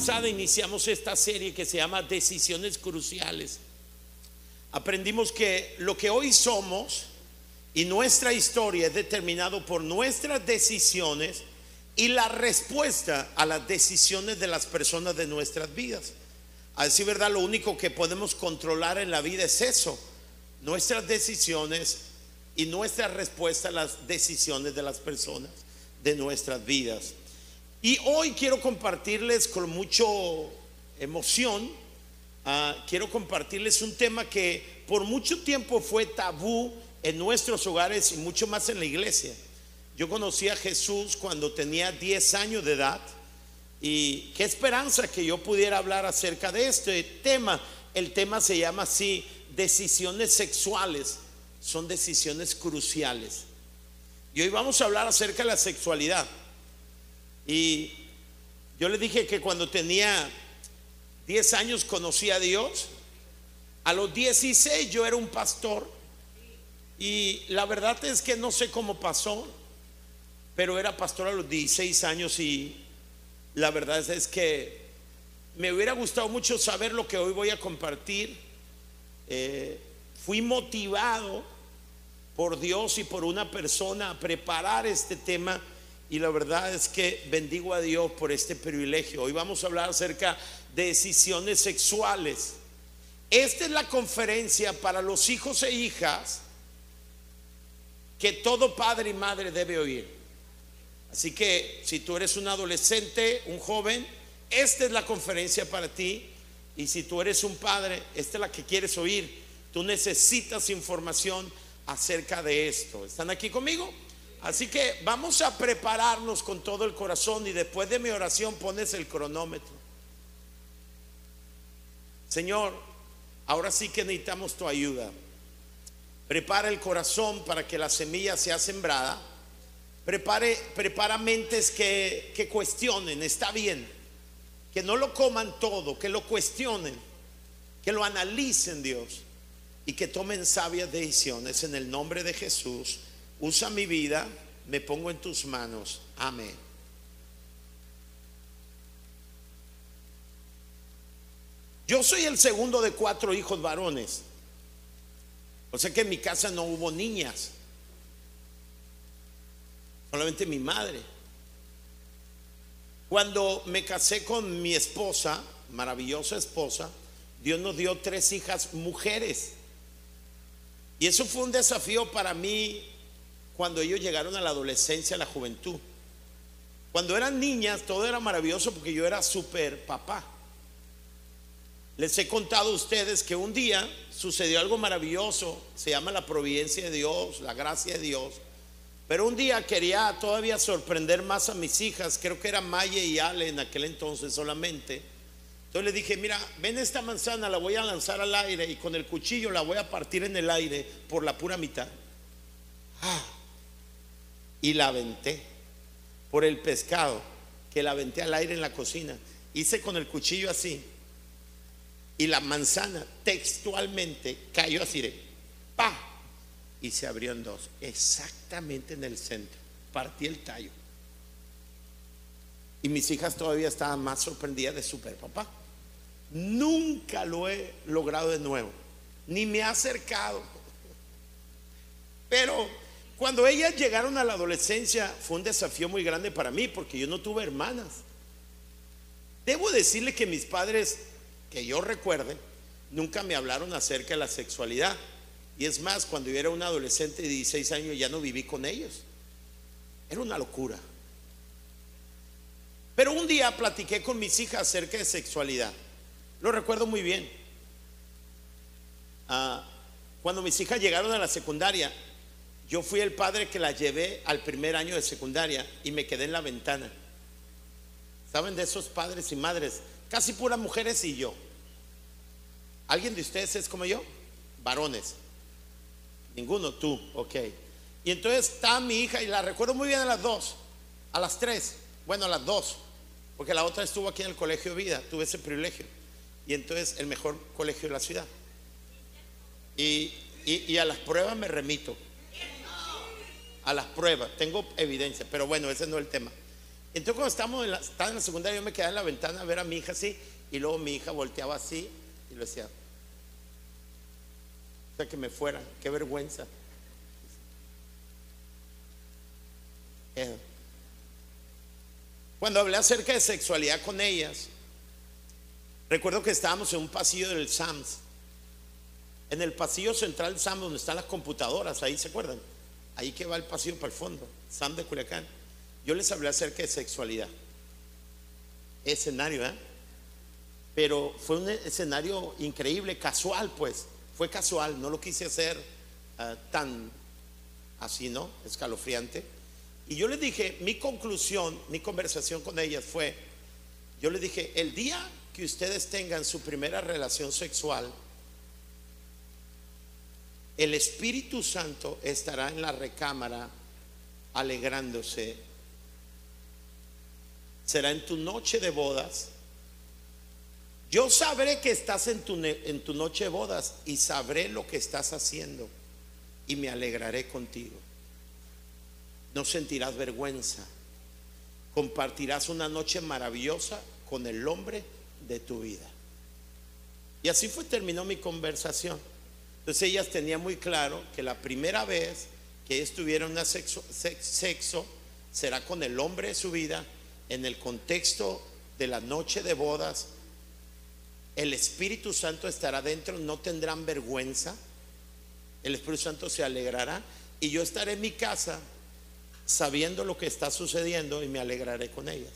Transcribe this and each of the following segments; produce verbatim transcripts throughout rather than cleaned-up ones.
pasada iniciamos esta serie que se llama Decisiones Cruciales. Aprendimos que lo que hoy somos y nuestra historia es determinado por nuestras decisiones y la respuesta a las decisiones de las personas de nuestras vidas. A decir verdad, lo único que podemos controlar en la vida es eso, nuestras decisiones y nuestra respuesta a las decisiones de las personas de nuestras vidas. Y hoy quiero compartirles con mucha emoción, uh, quiero compartirles un tema que por mucho tiempo fue tabú en nuestros hogares y mucho más en la iglesia. Yo conocí a Jesús cuando tenía diez años de edad, y qué esperanza que yo pudiera hablar acerca de este tema. El tema se llama así: decisiones sexuales. Son decisiones cruciales. Y hoy vamos a hablar acerca de la sexualidad. Y yo le dije que cuando tenía diez años conocí a Dios. A los dieciséis yo era un pastor, y la verdad es que no sé cómo pasó, pero era pastor a los dieciséis años. Y la verdad es que me hubiera gustado mucho saber lo que hoy voy a compartir. eh, Fui motivado por Dios y por una persona a preparar este tema, y la verdad es que bendigo a Dios por este privilegio. Hoy vamos a hablar acerca de decisiones sexuales. Esta es la conferencia para los hijos e hijas que todo padre y madre debe oír. Así que si tú eres un adolescente, un joven, esta es la conferencia para ti. Y si tú eres un padre, esta es la que quieres oír. Tú necesitas información acerca de esto. ¿Están aquí conmigo? Así que vamos a prepararnos con todo el corazón, y después de mi oración pones el cronómetro. Señor, ahora sí que necesitamos tu ayuda. Prepara el corazón para que la semilla sea sembrada. Prepare, prepara mentes que, que cuestionen. Está bien, que no lo coman todo, que lo cuestionen, que lo analicen, Dios, y que tomen sabias decisiones. En el nombre de Jesús, usa mi vida, me pongo en tus manos. Amén. Yo soy el segundo de cuatro hijos varones. O sea que en mi casa no hubo niñas, solamente mi madre. Cuando me casé con mi esposa, maravillosa esposa, Dios nos dio tres hijas mujeres. Y eso fue un desafío para mí cuando ellos llegaron a la adolescencia, a la juventud. Cuando eran niñas todo era maravilloso porque yo era súper papá. Les he contado a ustedes que un día sucedió algo maravilloso. Se llama la providencia de Dios, la gracia de Dios. Pero un día quería todavía sorprender más a mis hijas. Creo que era Maya y Ale en aquel entonces solamente. Entonces le dije: mira, ven esta manzana, la voy a lanzar al aire y con el cuchillo la voy a partir en el aire por la pura mitad. Ah, y la aventé por el pescado, que la aventé al aire en la cocina. Hice con el cuchillo así, y la manzana textualmente cayó así de ¡pa! Y se abrió en dos, exactamente en el centro. Partí el tallo. Y mis hijas todavía estaban más sorprendidas de super papá. Nunca lo he logrado de nuevo, ni me ha acercado. Pero cuando ellas llegaron a la adolescencia fue un desafío muy grande para mí, porque yo no tuve hermanas. Debo decirle que mis padres, que yo recuerde, nunca me hablaron acerca de la sexualidad. Y es más, cuando yo era un adolescente de dieciséis años ya no viví con ellos. Era una locura. Pero un día platiqué con mis hijas acerca de sexualidad. Lo recuerdo muy bien. Ah, cuando mis hijas llegaron a la secundaria, yo fui el padre que las llevé al primer año de secundaria y me quedé en la ventana. ¿Saben de esos padres y madres? Casi puras mujeres y yo. ¿Alguien de ustedes es como yo? Varones. Ninguno, tú, ok. Y entonces está mi hija, y la recuerdo muy bien a las dos, a las tres, bueno, a las dos, porque la otra estuvo aquí en el Colegio Vida, tuve ese privilegio. Y entonces el mejor colegio de la ciudad. Y, y, y a las pruebas me remito. A las pruebas, tengo evidencia, pero bueno, ese no es el tema. Entonces cuando estábamos en la, estaba en la secundaria, yo me quedaba en la ventana a ver a mi hija así, y luego mi hija volteaba así y le decía, o sea, que me fuera, qué vergüenza. Eh. Cuando hablé acerca de sexualidad con ellas, recuerdo que estábamos en un pasillo del Sams, en el pasillo central del Sams, donde están las computadoras, ahí se acuerdan, ahí que va el pasillo para el fondo, Sams de Culiacán. Yo les hablé acerca de sexualidad, escenario, ¿eh? Pero fue un escenario increíble, casual, pues, fue casual, no lo quise hacer uh, tan así, ¿no? Escalofriante. Y yo les dije, mi conclusión, mi conversación con ellas fue, yo les dije, el día que ustedes tengan su primera relación sexual, el Espíritu Santo estará en la recámara alegrándose. Será en tu noche de bodas. Yo sabré que estás en tu, en tu noche de bodas y sabré lo que estás haciendo y me alegraré contigo. No sentirás vergüenza. Compartirás una noche maravillosa con el hombre de tu vida. Y así fue, terminó mi conversación. Entonces ellas tenían muy claro que la primera vez que ellas tuvieron un sexo, sexo será con el hombre de su vida, en el contexto de la noche de bodas. El Espíritu Santo estará dentro, no tendrán vergüenza, el Espíritu Santo se alegrará y yo estaré en mi casa sabiendo lo que está sucediendo y me alegraré con ellas.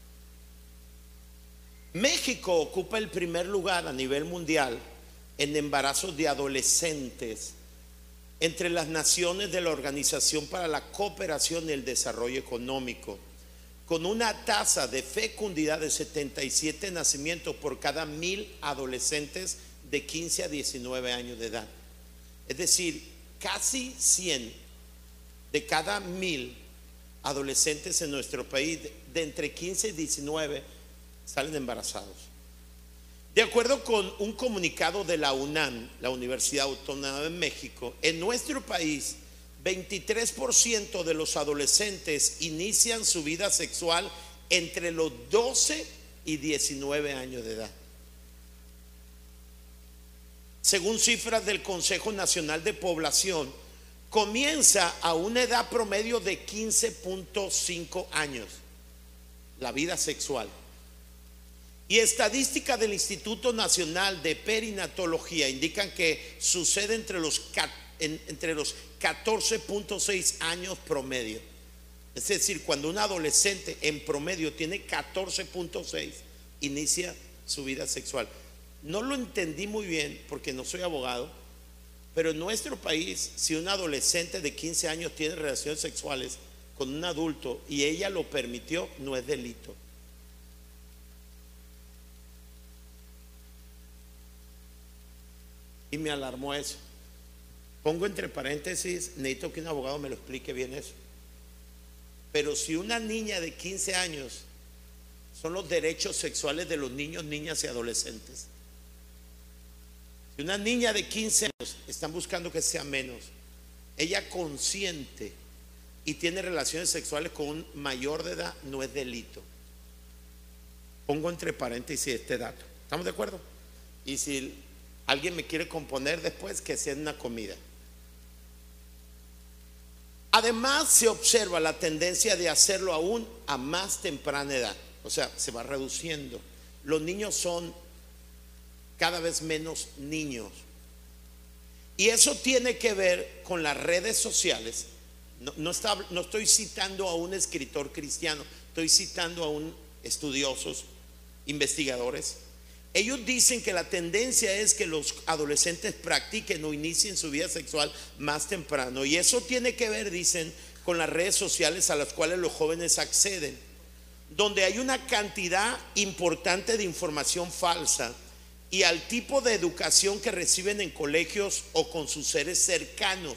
México ocupa el primer lugar a nivel mundial en embarazos de adolescentes entre las naciones de la Organización para la Cooperación y el Desarrollo Económico, con una tasa de fecundidad de setenta y siete nacimientos por cada mil adolescentes de quince a diecinueve años de edad. Es decir, casi cien de cada mil adolescentes en nuestro país de, de entre quince y diecinueve salen embarazados. De acuerdo con un comunicado de la UNAM, la Universidad Autónoma de México, en nuestro país veintitrés por ciento de los adolescentes inician su vida sexual entre los doce y diecinueve años de edad. Según cifras del Consejo Nacional de Población, comienza a una edad promedio de quince punto cinco años la vida sexual. Y estadísticas del Instituto Nacional de Perinatología indican que sucede entre los, entre los catorce punto seis años promedio. Es decir, cuando un adolescente en promedio tiene catorce punto seis, inicia su vida sexual. No lo entendí muy bien porque no soy abogado, pero en nuestro país, si un adolescente de quince años tiene relaciones sexuales con un adulto y ella lo permitió, no es delito. Y me alarmó eso. Pongo entre paréntesis, necesito que un abogado me lo explique bien eso. Pero si una niña de quince años, son los derechos sexuales de los niños, niñas y adolescentes. Si una niña de quince años están buscando que sea menos, ella consciente y tiene relaciones sexuales con un mayor de edad, no es delito. Pongo entre paréntesis este dato. ¿Estamos de acuerdo? Y si alguien me quiere componer después, que sea en una comida. Además, se observa la tendencia de hacerlo aún a más temprana edad. O sea, se va reduciendo. Los niños son cada vez menos niños. Y eso tiene que ver con las redes sociales. No, no, está, no estoy citando a un escritor cristiano, estoy citando a un estudiosos, investigadores. Ellos dicen que la tendencia es que los adolescentes practiquen o inicien su vida sexual más temprano. Y eso tiene que ver, dicen, con las redes sociales a las cuales los jóvenes acceden, donde hay una cantidad importante de información falsa y al tipo de educación que reciben en colegios o con sus seres cercanos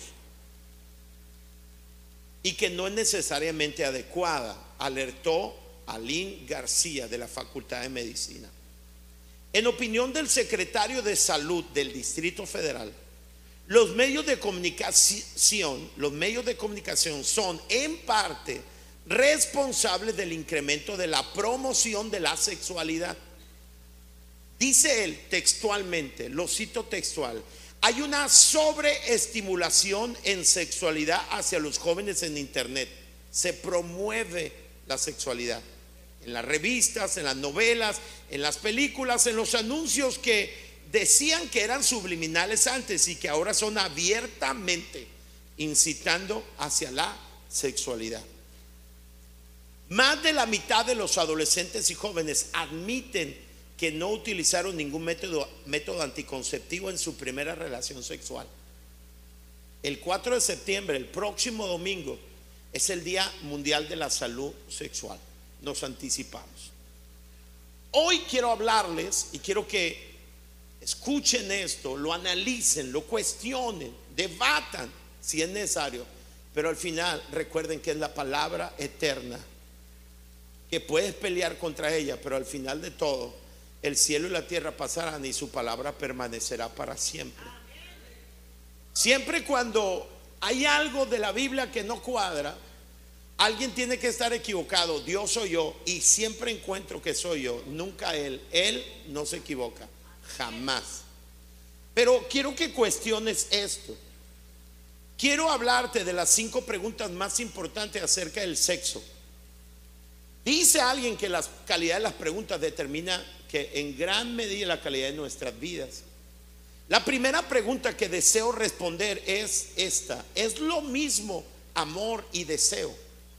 y que no es necesariamente adecuada, alertó Aline García de la Facultad de Medicina. En opinión del secretario de Salud del Distrito Federal, los medios de comunicación, los medios de comunicación son en parte responsables del incremento de la promoción de la sexualidad. Dice él textualmente, lo cito textual: hay una sobreestimulación en sexualidad hacia los jóvenes en internet. Se promueve la sexualidad en las revistas, en las novelas, en las películas, en los anuncios que decían que eran subliminales antes y que ahora son abiertamente incitando hacia la sexualidad. Más de la mitad de los adolescentes y jóvenes admiten que no utilizaron ningún método, método anticonceptivo en su primera relación sexual. El cuatro de septiembre, el próximo domingo, es el Día Mundial de la Salud Sexual. Nos anticipamos. Hoy quiero hablarles y quiero que escuchen esto, lo analicen, lo cuestionen, debatan si es necesario, pero al final recuerden que es la palabra eterna, que puedes pelear contra ella, pero al final de todo el cielo y la tierra pasarán y su palabra permanecerá para siempre. Siempre cuando hay algo de la Biblia que no cuadra, alguien tiene que estar equivocado. Dios soy yo y siempre encuentro que soy yo, nunca él. Él no se equivoca, jamás. Pero quiero que cuestiones esto. Quiero hablarte de las cinco preguntas más importantes acerca del sexo. Dice alguien que la calidad de las preguntas determina que en gran medida la calidad de nuestras vidas. La primera pregunta que deseo responder es esta: ¿es lo mismo amor y deseo?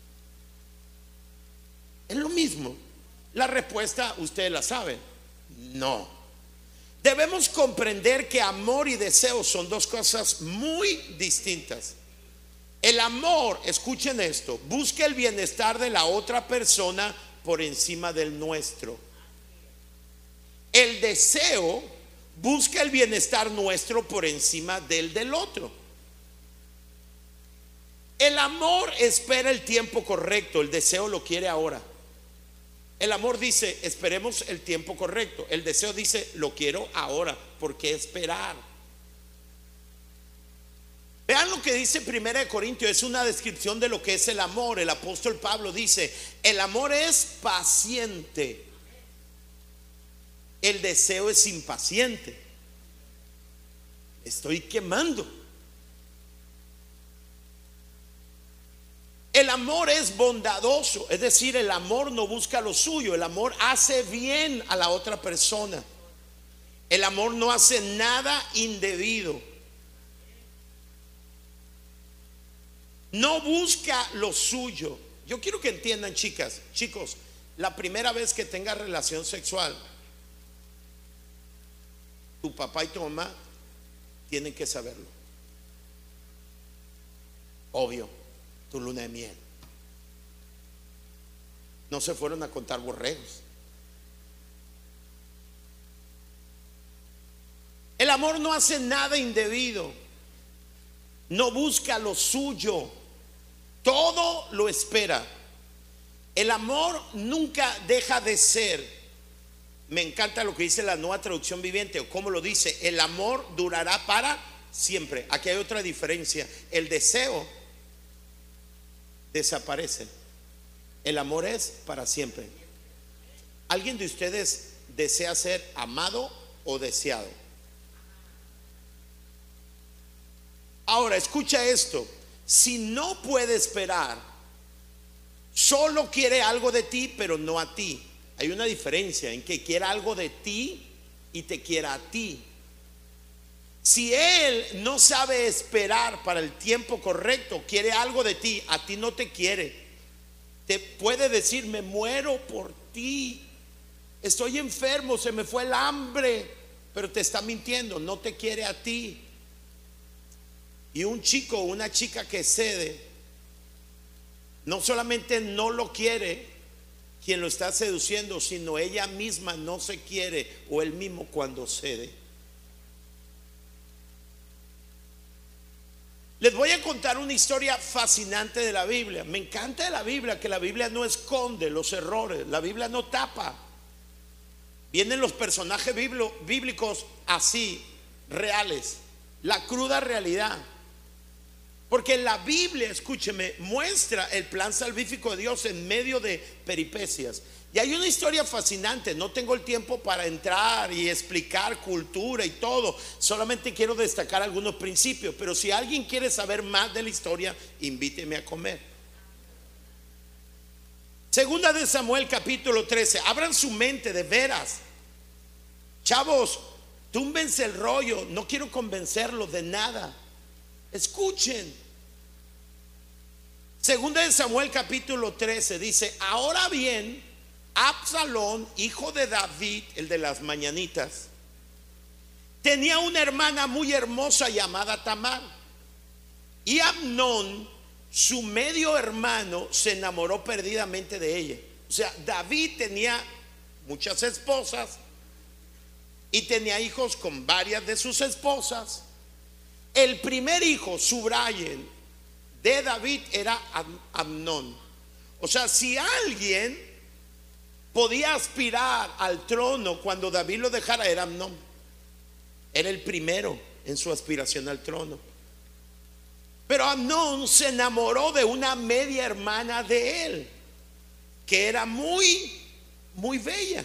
¿Es lo mismo? La respuesta ustedes la saben: no. Debemos comprender que amor y deseo son dos cosas muy distintas. El amor, escuchen esto, busca el bienestar de la otra persona por encima del nuestro. El deseo busca el bienestar nuestro por encima del del otro. El amor espera el tiempo correcto, el deseo lo quiere ahora. El amor dice: esperemos el tiempo correcto. El deseo dice: lo quiero ahora. ¿Por qué esperar? Vean lo que dice primera de Corintios, es una descripción de lo que es el amor. El apóstol Pablo dice: el amor es paciente, el deseo es impaciente. Estoy quemando. El amor es bondadoso, es decir, el amor no busca lo suyo, el amor hace bien a la otra persona. El amor no hace nada indebido. No busca lo suyo. Yo quiero que entiendan, chicas, chicos, la primera vez que tengas relación sexual, tu papá y tu mamá tienen que saberlo. Obvio, tu luna de miel. No se fueron a contar borregos. El amor no hace nada indebido, no busca lo suyo, todo lo espera. El amor nunca deja de ser. Me encanta lo que dice la Nueva Traducción Viviente, o como lo dice: el amor durará para siempre. Aquí hay otra diferencia: el deseo desaparece, el amor es para siempre. ¿Alguien de ustedes desea ser amado o deseado? Ahora escucha esto: si no puede esperar, solo quiere algo de ti pero no a ti. Hay una diferencia en que quiera algo de ti y te quiera a ti. Si él no sabe esperar para el tiempo correcto, quiere algo de ti, a ti no te quiere. Te puede decir: me muero por ti, estoy enfermo, se me fue el hambre, pero te está mintiendo, no te quiere a ti. Y un chico o una chica que cede, no solamente no lo quiere quien lo está seduciendo, sino ella misma no se quiere, o él mismo cuando cede. Les voy a contar una historia fascinante de la Biblia. Me encanta de la Biblia que la Biblia no esconde los errores, la Biblia no tapa. Vienen los personajes bíblicos así, reales, la cruda realidad. Porque la Biblia, escúcheme, muestra el plan salvífico de Dios en medio de peripecias. Y hay una historia fascinante. No tengo el tiempo para entrar y explicar cultura y todo. Solamente quiero destacar algunos principios. Pero si alguien quiere saber más de la historia, invíteme a comer. Segunda de Samuel capítulo trece. Abran su mente de veras. Chavos, túmbense el rollo. No quiero convencerlos de nada. Escuchen. Segunda de Samuel capítulo trece dice: ahora bien, Absalón, hijo de David, el de las mañanitas, tenía una hermana muy hermosa llamada Tamar. Y Amnón, su medio hermano, se enamoró perdidamente de ella. O sea, David tenía muchas esposas y tenía hijos con varias de sus esposas. El primer hijo, subrayen, de David era Amnón. O sea, si alguien podía aspirar al trono cuando David lo dejara, era Amnón. Era el primero en su aspiración al trono. Pero Amnón se enamoró de una media hermana de él, que era muy, muy bella.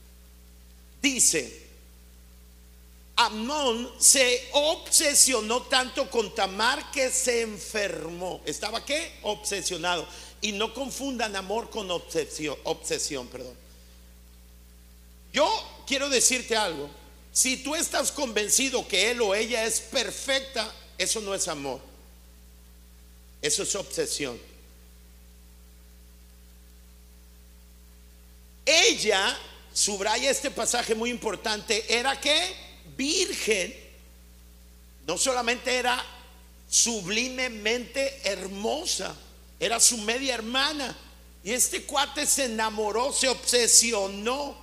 Dice: Amnón se obsesionó tanto con Tamar que se enfermó. ¿Estaba qué? Obsesionado. Y no confundan amor con obsesión, obsesión, perdón. Yo quiero decirte algo. Si tú estás convencido que él o ella es perfecta, eso no es amor. Eso es obsesión. Ella, subraya este pasaje muy importante, era que virgen. No solamente era sublimemente hermosa, era su media hermana. Y este cuate se enamoró, se obsesionó.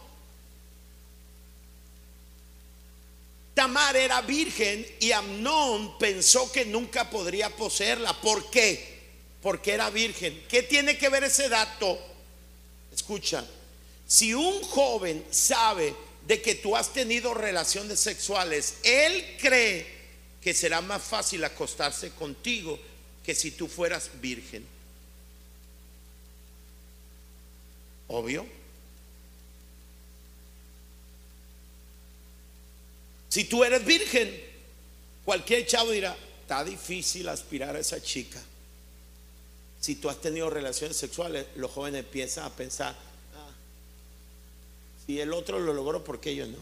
Tamar era virgen y Amnón pensó que nunca podría poseerla. ¿Por qué? Porque era virgen. ¿Qué tiene que ver ese dato? Escucha, si un joven sabe de que tú has tenido relaciones sexuales, él cree que será más fácil acostarse contigo que si tú fueras virgen. Obvio. Si tú eres virgen, cualquier chavo dirá: está difícil aspirar a esa chica. Si tú has tenido relaciones sexuales, los jóvenes empiezan a pensar: ah, si el otro lo logró, ¿por qué yo no?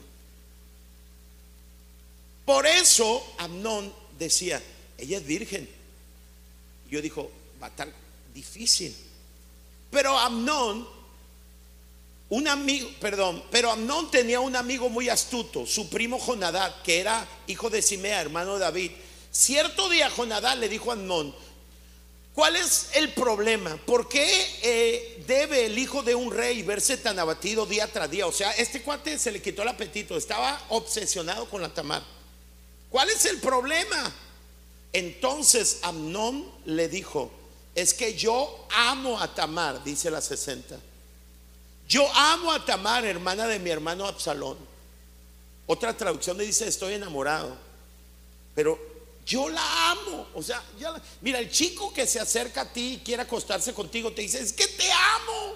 Por eso Amnón decía: ella es virgen. Yo dijo: va a estar difícil. Pero Amnón, un amigo, perdón, pero Amnón tenía un amigo muy astuto, su primo Jonadab, que era hijo de Simea, hermano de David. Cierto día Jonadab le dijo a Amnón: ¿cuál es el problema? ¿Por qué eh, debe el hijo de un rey verse tan abatido día tras día? O sea, este cuate se le quitó el apetito, estaba obsesionado con la Tamar. ¿Cuál es el problema? Entonces Amnón le dijo: es que yo amo a Tamar, dice la sesenta. Yo amo a Tamar, hermana de mi hermano Absalón. Otra traducción le dice: estoy enamorado, pero yo la amo. O sea, ya la, mira, el chico que se acerca a ti y quiere acostarse contigo te dice: es que te amo.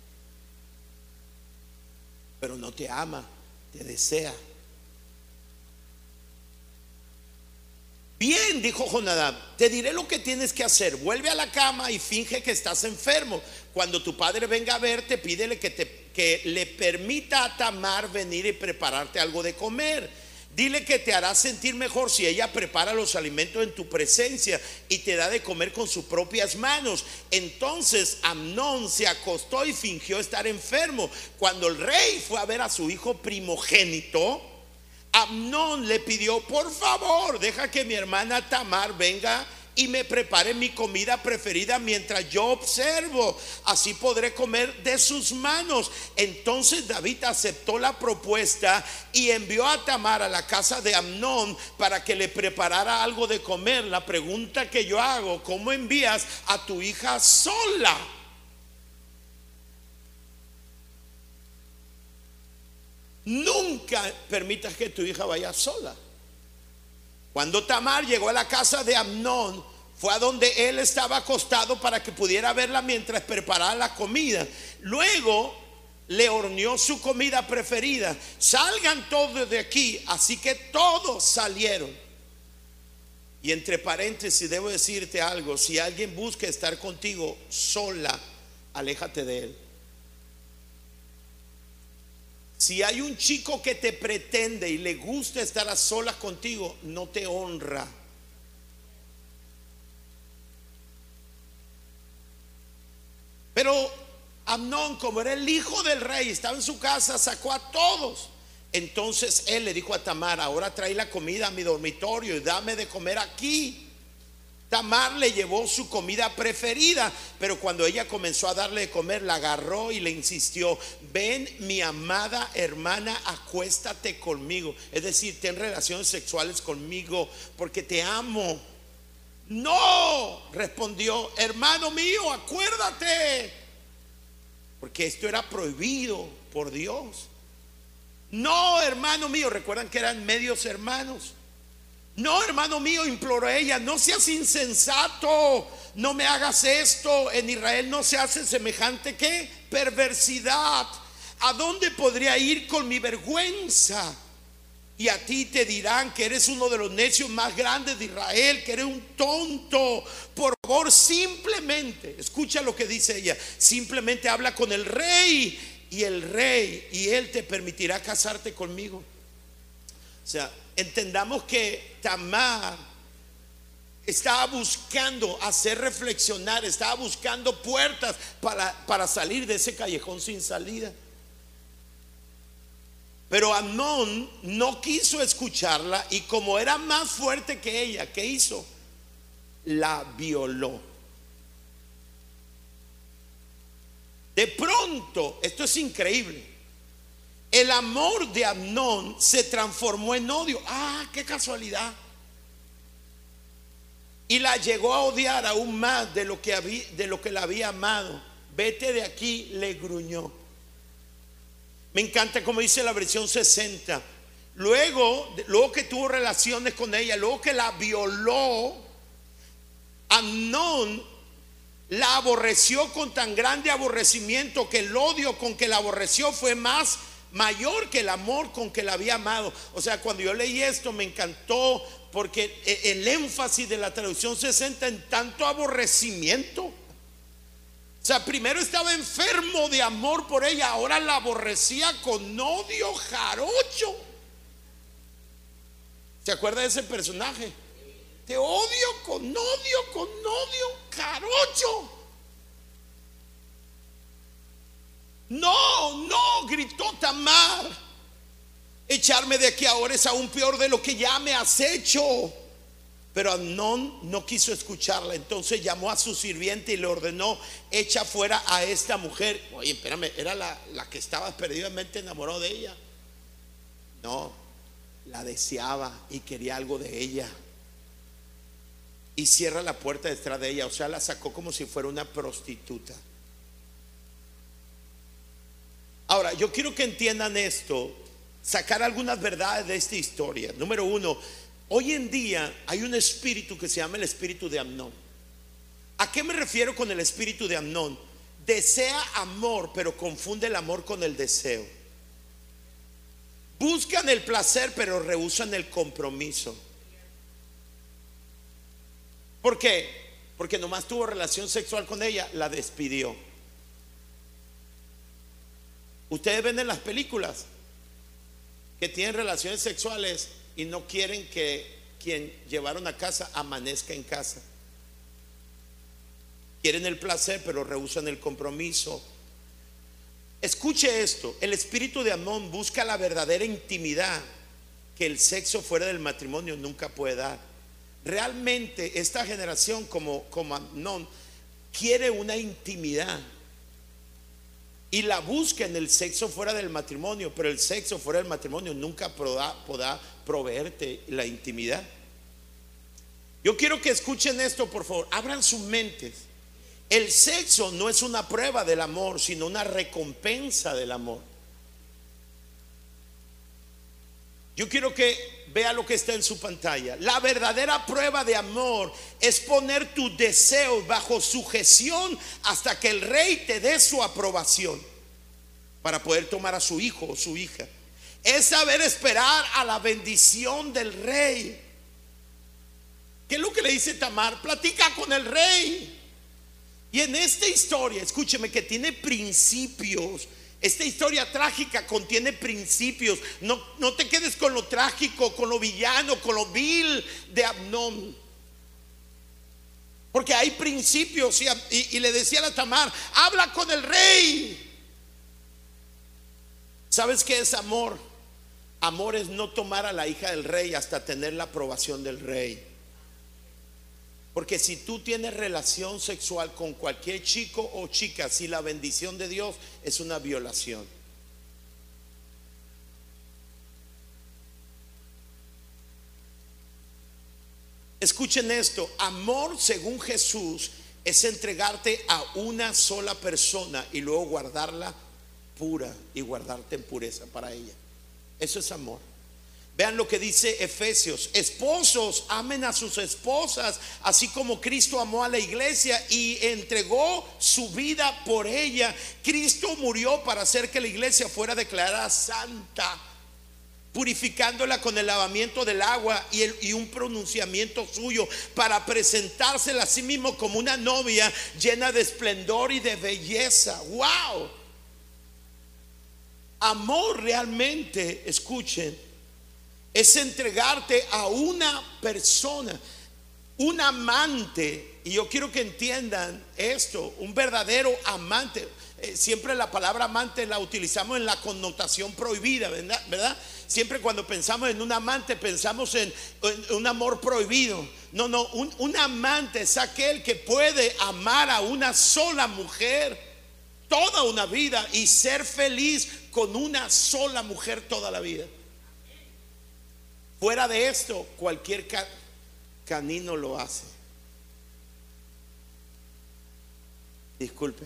Pero no te ama, te desea. Bien, dijo Jonadab, te diré lo que tienes que hacer. Vuelve a la cama y finge que estás enfermo. Cuando tu padre venga a verte, pídele que, te, que le permita a Tamar venir y prepararte algo de comer. Dile que te hará sentir mejor si ella prepara los alimentos en tu presencia y te da de comer con sus propias manos. Entonces Amnón se acostó y fingió estar enfermo. Cuando el rey fue a ver a su hijo primogénito, Amnón le pidió: por favor, deja que mi hermana Tamar venga y me prepare mi comida preferida mientras yo observo, así podré comer de sus manos. Entonces David aceptó la propuesta y envió a Tamar a la casa de Amnón para que le preparara algo de comer. La pregunta que yo hago: ¿cómo envías a tu hija sola? Nunca permitas que tu hija vaya sola. Cuando Tamar llegó a la casa de Amnón, Fue a donde él estaba acostado para que pudiera verla mientras preparaba la comida. Luego le horneó su comida preferida. Salgan todos de aquí. Así que todos salieron. Y entre paréntesis debo decirte algo: si alguien busca estar contigo sola, aléjate de él. Si hay un chico que te pretende y le gusta estar a solas contigo, no te honra. Pero Amnón, como era el hijo del rey, estaba en su casa, sacó a todos. Entonces él le dijo a Tamar: ahora trae la comida a mi dormitorio y dame de comer aquí. Tamar le llevó su comida preferida, pero cuando ella comenzó a darle de comer, la agarró y le insistió: ven, mi amada hermana, acuéstate conmigo. Es decir, ten relaciones sexuales conmigo porque te amo. No, respondió: hermano mío, acuérdate, porque esto era prohibido por Dios. No, hermano mío, recuerdan que eran medios hermanos. No, hermano mío, imploró ella, no seas insensato, no me hagas esto. En Israel no se hace semejante ¿qué? Perversidad. ¿A dónde podría ir con mi vergüenza? Y a ti te dirán que eres uno de los necios más grandes de Israel, que eres un tonto. Por favor, simplemente, escucha lo que dice ella, simplemente habla con el rey, y el rey, y él te permitirá casarte conmigo. O sea, entendamos que Tamar estaba buscando hacer reflexionar, estaba buscando puertas para, para salir de ese callejón sin salida. Pero Amnón no quiso escucharla, y como era más fuerte que ella, ¿qué hizo? La violó. De pronto, esto es increíble, el amor de Amnón se transformó en odio. Ah, qué casualidad. Y la llegó a odiar aún más de lo que había, de lo que la había amado. Vete de aquí, le gruñó. Me encanta como dice la versión sesenta. Luego, luego que tuvo relaciones con ella, luego que la violó, Amnón la aborreció con tan grande aborrecimiento que el odio con que la aborreció fue más mayor que el amor con que la había amado. O sea, cuando yo leí esto me encantó, porque el énfasis de la traducción sesenta en tanto aborrecimiento. O sea, primero estaba enfermo de amor por ella, ahora la aborrecía con odio jarocho. ¿Se acuerda de ese personaje? Te odio con odio, con odio jarocho. No, no, gritó Tamar, echarme de aquí ahora es aún peor de lo que ya me has hecho. Pero Amnón no quiso escucarla. Entonces llamó a su sirviente y le ordenó: echa fuera a esta mujer. Oye, espérame, era la, la que estaba perdidamente enamorado de ella. No, la deseaba y quería algo de ella. Y cierra la puerta detrás de ella. O sea, la sacó como si fuera una prostituta. Ahora, yo quiero que entiendan esto, sacar algunas verdades de esta historia. Número uno, hoy en día hay un espíritu que se llama el espíritu de Amnón. ¿A qué me refiero con el espíritu de Amnón? Desea amor, pero confunde el amor con el deseo. Buscan el placer, pero rehúsan el compromiso. ¿Por qué? Porque nomás tuvo relación sexual con ella, la despidió. Ustedes ven en las películas que tienen relaciones sexuales y no quieren que quien llevaron a casa amanezca en casa. Quieren el placer, pero rehúsan el compromiso. Escuche esto: el espíritu de Amnón busca la verdadera intimidad que el sexo fuera del matrimonio nunca puede dar. Realmente esta generación, como, como Amnón, quiere una intimidad y la busca en el sexo fuera del matrimonio, pero el sexo fuera del matrimonio nunca podrá, podrá proveerte la intimidad. Yo quiero que escuchen esto, por favor, abran sus mentes. El sexo no es una prueba del amor, sino una recompensa del amor. Yo quiero que vea lo que está en su pantalla. La verdadera prueba de amor es poner tus deseos bajo sujeción hasta que el rey te dé su aprobación para poder tomar a su hijo o su hija. Es saber esperar a la bendición del rey. ¿Qué es lo que le dice Tamar? Platica con el rey. Y en esta historia, escúcheme, que tiene principios. Esta historia trágica contiene principios. No, no te quedes con lo trágico, con lo villano, con lo vil de Amnón, porque hay principios. Y, y, y le decía a Tamar: habla con el rey. ¿Sabes qué es amor? Amor es no tomar a la hija del rey hasta tener la aprobación del rey. Porque si tú tienes relación sexual con cualquier chico o chica sin la bendición de Dios, es una violación. Escuchen esto: amor según Jesús es entregarte a una sola persona y luego guardarla pura y guardarte en pureza para ella. Eso es amor. Vean lo que dice Efesios: esposos, amen a sus esposas, así como Cristo amó a la iglesia y entregó su vida por ella. Cristo murió para hacer que la iglesia fuera declarada santa, purificándola con el lavamiento del agua y, el, y un pronunciamiento suyo, para presentársela a sí mismo como una novia llena de esplendor y de belleza. ¡Wow! Amor realmente, escuchen, es entregarte a una persona, un amante. Y yo quiero que entiendan esto: un verdadero amante. Eh, siempre la palabra amante la utilizamos en la connotación prohibida, ¿verdad? ¿verdad? Siempre cuando pensamos en un amante pensamos en, en un amor prohibido. No, no, un, un amante es aquel que puede amar a una sola mujer toda una vida y ser feliz con una sola mujer toda la vida. Fuera de esto, cualquier ca canino lo hace. Disculpe.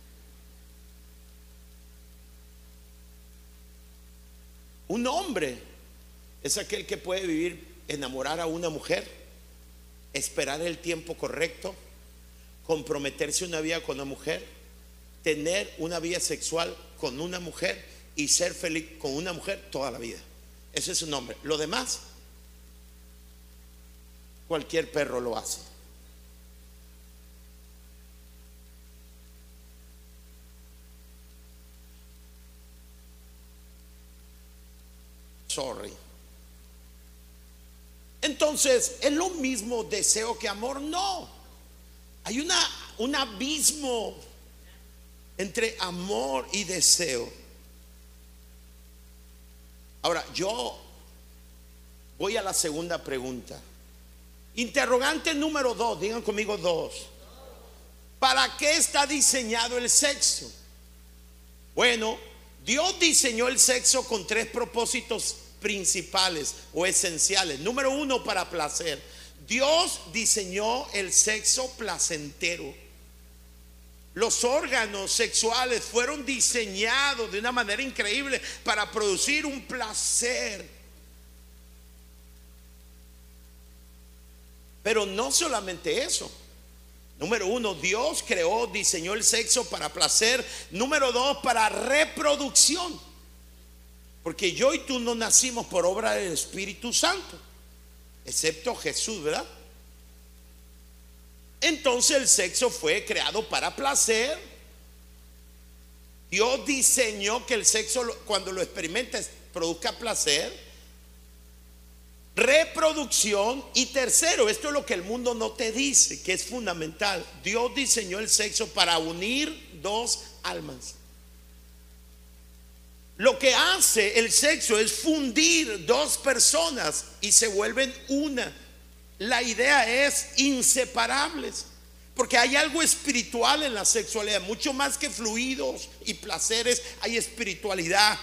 Un hombre es aquel que puede vivir, enamorar a una mujer, esperar el tiempo correcto, comprometerse una vida con una mujer, tener una vida sexual con una mujer y ser feliz con una mujer toda la vida. Ese es un hombre. Lo demás, cualquier perro lo hace. Sorry. Entonces, ¿es lo mismo deseo que amor? No. Hay una, un abismo entre amor y deseo. Ahora, yo voy a la segunda pregunta. Interrogante número dos, digan conmigo dos. ¿Para qué está diseñado el sexo? Bueno, Dios diseñó el sexo con tres propósitos principales o esenciales. Número uno, para placer. Dios diseñó el sexo placentero. Los órganos sexuales fueron diseñados de una manera increíble para producir un placer. Pero no solamente eso. Número uno, Dios creó, diseñó el sexo para placer. Número dos, para reproducción. Porque yo y tú no nacimos por obra del Espíritu Santo, excepto Jesús, ¿verdad? Entonces el sexo fue creado para placer. Dios diseñó que el sexo, cuando lo experimentes, produzca placer, reproducción. Y tercero, esto es lo que el mundo no te dice, que es fundamental: Dios diseñó el sexo para unir dos almas. Lo que hace el sexo es fundir dos personas y se vuelven una. La idea es inseparables, porque hay algo espiritual en la sexualidad. Mucho más que fluidos y placeres, hay espiritualidad.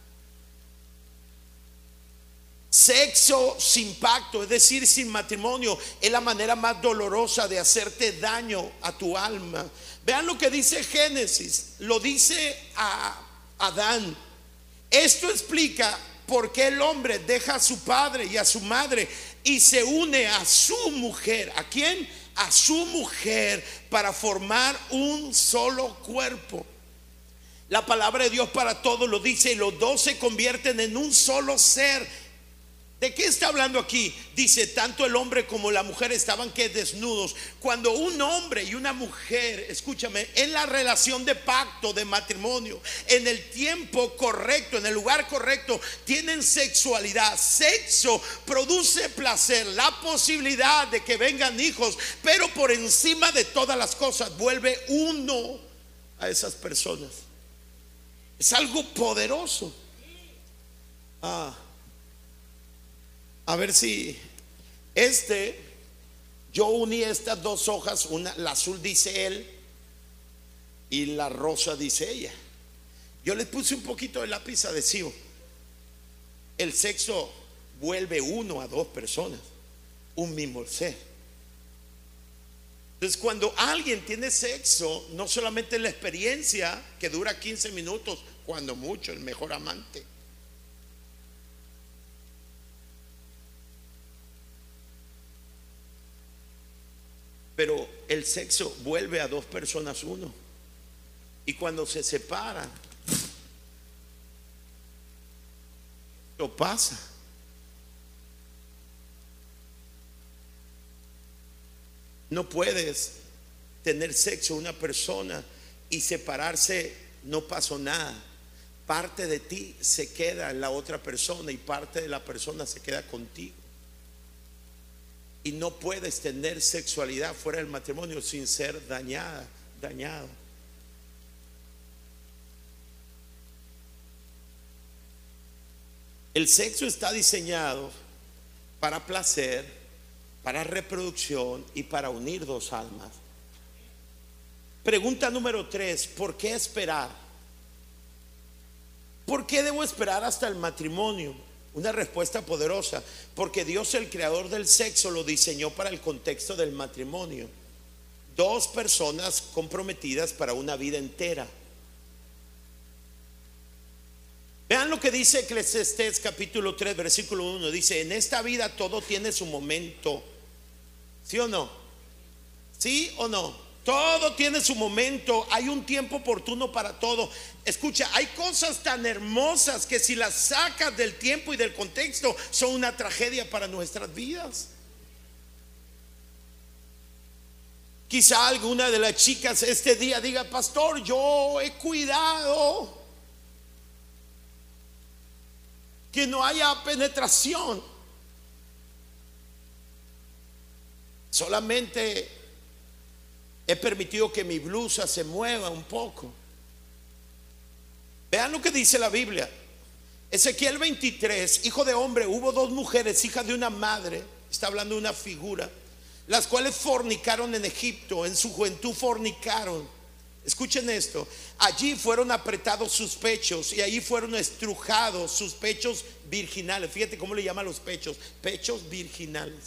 Sexo sin pacto, es decir, sin matrimonio, es la manera más dolorosa de hacerte daño a tu alma. Vean lo que dice Génesis, lo dice a Adán. Esto explica porque el hombre deja a su padre y a su madre y se une a su mujer. ¿A quién? A su mujer, para formar un solo cuerpo. La palabra de Dios para todos lo dice, y los dos se convierten en un solo ser. ¿De qué está hablando aquí? Dice, tanto el hombre como la mujer estaban que desnudos. Cuando un hombre y una mujer, escúchame, en la relación de pacto, de matrimonio, en el tiempo correcto, en el lugar correcto, tienen sexualidad. Sexo produce placer, la posibilidad de que vengan hijos, pero por encima de todas las cosas vuelve uno a esas personas. Es algo poderoso. Ah A ver si este, yo uní estas dos hojas, una, la azul dice él y la rosa dice ella. Yo les puse un poquito de lápiz adhesivo. El sexo vuelve uno a dos personas, un mismo ser. Entonces, cuando alguien tiene sexo, no solamente la experiencia que dura quince minutos, cuando mucho, el mejor amante. Pero el sexo vuelve a dos personas uno. Y cuando se separan, lo pasa. No puedes tener sexo una persona y separarse, no pasó nada. Parte de ti se queda en la otra persona y parte de la persona se queda contigo. Y no puedes tener sexualidad fuera del matrimonio sin ser dañada, dañado. El sexo está diseñado para placer, para reproducción y para unir dos almas. Pregunta número tres: ¿por qué esperar? ¿Por qué debo esperar hasta el matrimonio? Una respuesta poderosa: porque Dios, el creador del sexo, lo diseñó para el contexto del matrimonio. Dos personas comprometidas para una vida entera. Vean lo que dice Eclesiastés capítulo tres versículo uno. Dice: en esta vida todo tiene su momento. ¿Sí o no? ¿Sí o no? Todo tiene su momento, hay un tiempo oportuno para todo. Escucha, hay cosas tan hermosas que si las sacas del tiempo y del contexto son una tragedia para nuestras vidas. Quizá alguna de las chicas este día diga: pastor, yo he cuidado que no haya penetración, solamente he permitido que mi blusa se mueva un poco. Vean lo que dice la Biblia. Ezequiel veintitrés: hijo de hombre, hubo dos mujeres, hijas de una madre, está hablando de una figura, las cuales fornicaron en Egipto, en su juventud fornicaron. Escuchen esto: allí fueron apretados sus pechos y allí fueron estrujados sus pechos virginales. Fíjate cómo le llaman los pechos, pechos virginales.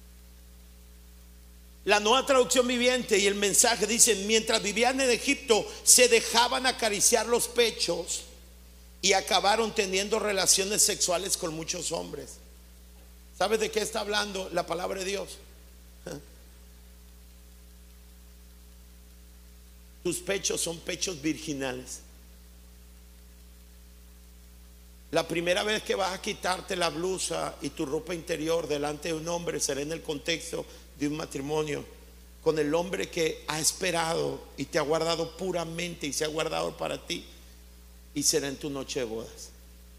La Nueva Traducción Viviente y el mensaje dicen: mientras vivían en Egipto se dejaban acariciar los pechos y acabaron teniendo relaciones sexuales con muchos hombres. ¿Sabes de qué está hablando la palabra de Dios? Tus pechos son pechos virginales. La primera vez que vas a quitarte la blusa y tu ropa interior delante de un hombre será en el contexto de un matrimonio, con el hombre que ha esperado y te ha guardado puramente y se ha guardado para ti, y será en tu noche de bodas.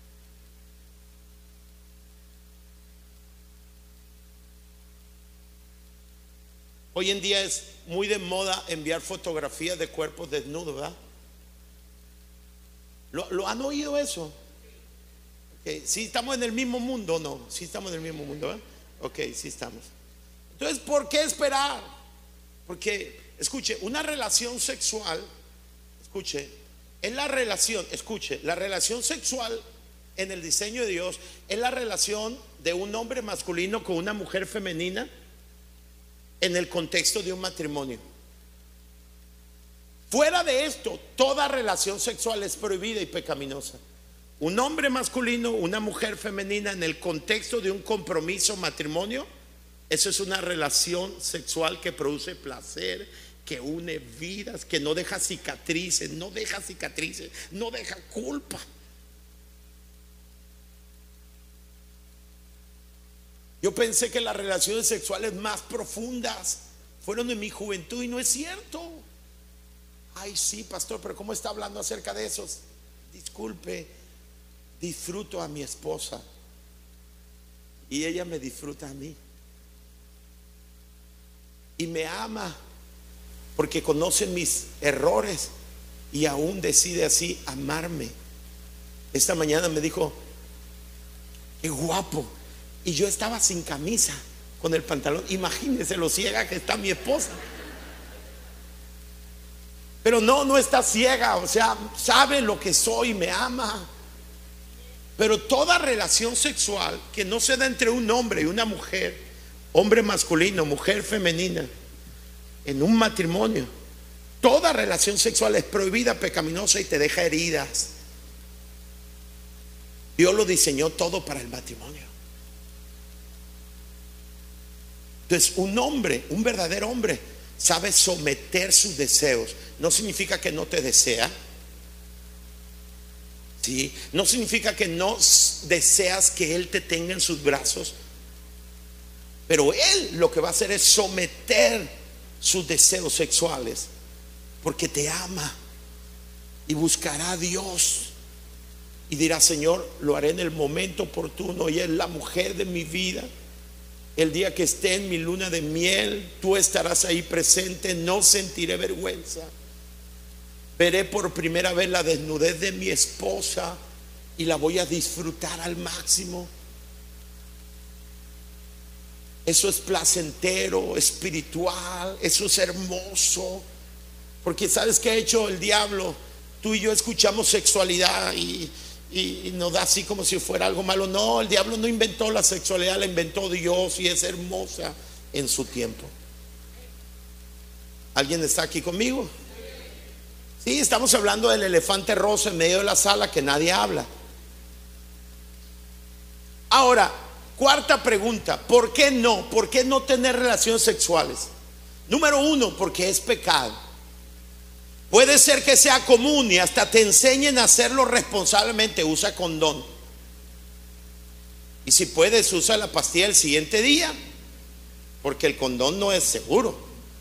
Hoy en día es muy de moda enviar fotografías de cuerpos desnudos, ¿verdad? ¿Lo, lo han oído eso? Okay. ¿Sí estamos en el mismo mundo o no? Sí estamos en el mismo mundo, ¿verdad? Ok, sí estamos. Entonces, ¿por qué esperar? Porque, escuche, una relación sexual, escuche, es la relación, escuche, la relación sexual en el diseño de Dios es la relación de un hombre masculino con una mujer femenina en el contexto de un matrimonio. Fuera de esto, toda relación sexual es prohibida y pecaminosa. Un hombre masculino, una mujer femenina en el contexto de un compromiso, matrimonio, eso es una relación sexual que produce placer, que une vidas, que no deja cicatrices, no deja cicatrices, no deja culpa. Yo pensé que las relaciones sexuales más profundas fueron en mi juventud y no es cierto. Ay, sí, pastor, pero ¿cómo está hablando acerca de eso? Disculpe, disfruto a mi esposa y ella me disfruta a mí. Y me ama porque conoce mis errores y aún decide así amarme. Esta mañana me dijo, qué guapo. Y yo estaba sin camisa, con el pantalón. Imagínense lo ciega que está mi esposa. Pero no, no está ciega, o sea, sabe lo que soy, me ama. Pero toda relación sexual que no se da entre un hombre y una mujer, hombre masculino, mujer femenina, en un matrimonio, toda relación sexual es prohibida, pecaminosa y te deja heridas. Dios lo diseñó todo para el matrimonio. Entonces, un hombre, un verdadero hombre, sabe someter sus deseos. No significa que no te desea, ¿sí? No significa que no deseas que él te tenga en sus brazos, pero él lo que va a hacer es someter sus deseos sexuales, porque te ama y buscará a Dios y dirá, Señor, lo haré en el momento oportuno. Ella es la mujer de mi vida. El día que esté en mi luna de miel, tú estarás ahí presente. No sentiré vergüenza. Veré por primera vez la desnudez de mi esposa y la voy a disfrutar al máximo. Eso es placentero, espiritual. Eso es hermoso. Porque ¿sabes qué ha hecho el diablo? Tú y yo escuchamos sexualidad y Y nos da así como si fuera algo malo. No, el diablo no inventó la sexualidad, la inventó Dios y es hermosa en su tiempo. ¿Alguien está aquí conmigo? Sí, estamos hablando del elefante rosa en medio de la sala que nadie habla. Ahora, cuarta pregunta, ¿por qué no? ¿Por qué no tener relaciones sexuales? Número uno, porque es pecado. Puede ser que sea común y hasta te enseñen a hacerlo responsablemente. Usa condón. Y si puedes, usa la pastilla el siguiente día, porque el condón no es seguro.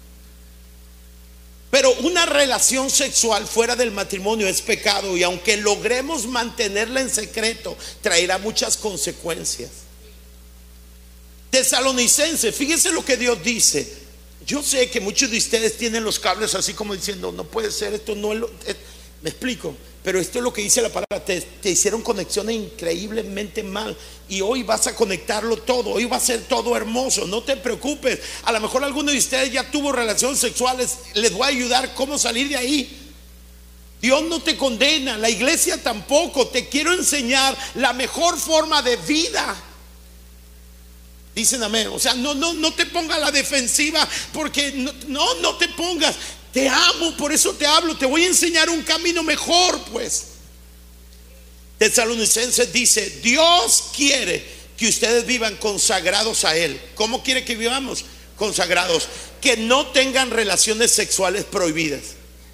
Pero una relación sexual fuera del matrimonio es pecado, y aunque logremos mantenerla en secreto, traerá muchas consecuencias. Tesalonicenses, fíjense lo que Dios dice. Yo sé que muchos de ustedes tienen los cables así como diciendo, no puede ser, esto no es lo, es, me explico, pero esto es lo que dice la palabra. Te, te hicieron conexiones increíblemente mal y hoy vas a conectarlo todo, hoy va a ser todo hermoso. No te preocupes, a lo mejor alguno de ustedes ya tuvo relaciones sexuales, les voy a ayudar cómo salir de ahí. Dios no te condena, la iglesia tampoco. Te quiero enseñar la mejor forma de vida. Dicen amén. O sea, no, no, no te pongas a la defensiva, porque no, no, no te pongas. Te amo, por eso te hablo. Te voy a enseñar un camino mejor, pues. Tesalonicenses dice, Dios quiere que ustedes vivan consagrados a Él. ¿Cómo quiere que vivamos? Consagrados. Que no tengan relaciones sexuales prohibidas.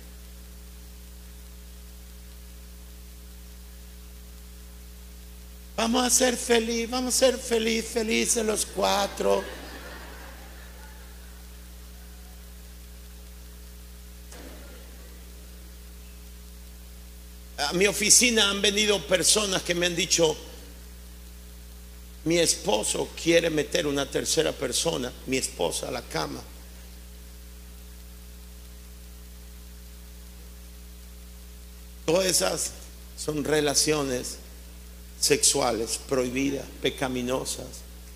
Vamos a ser felices, vamos a ser feliz, felices los cuatro. A mi oficina han venido personas que me han dicho, mi esposo quiere meter una tercera persona, mi esposa, a la cama. Todas esas son relaciones sexuales prohibidas, pecaminosas.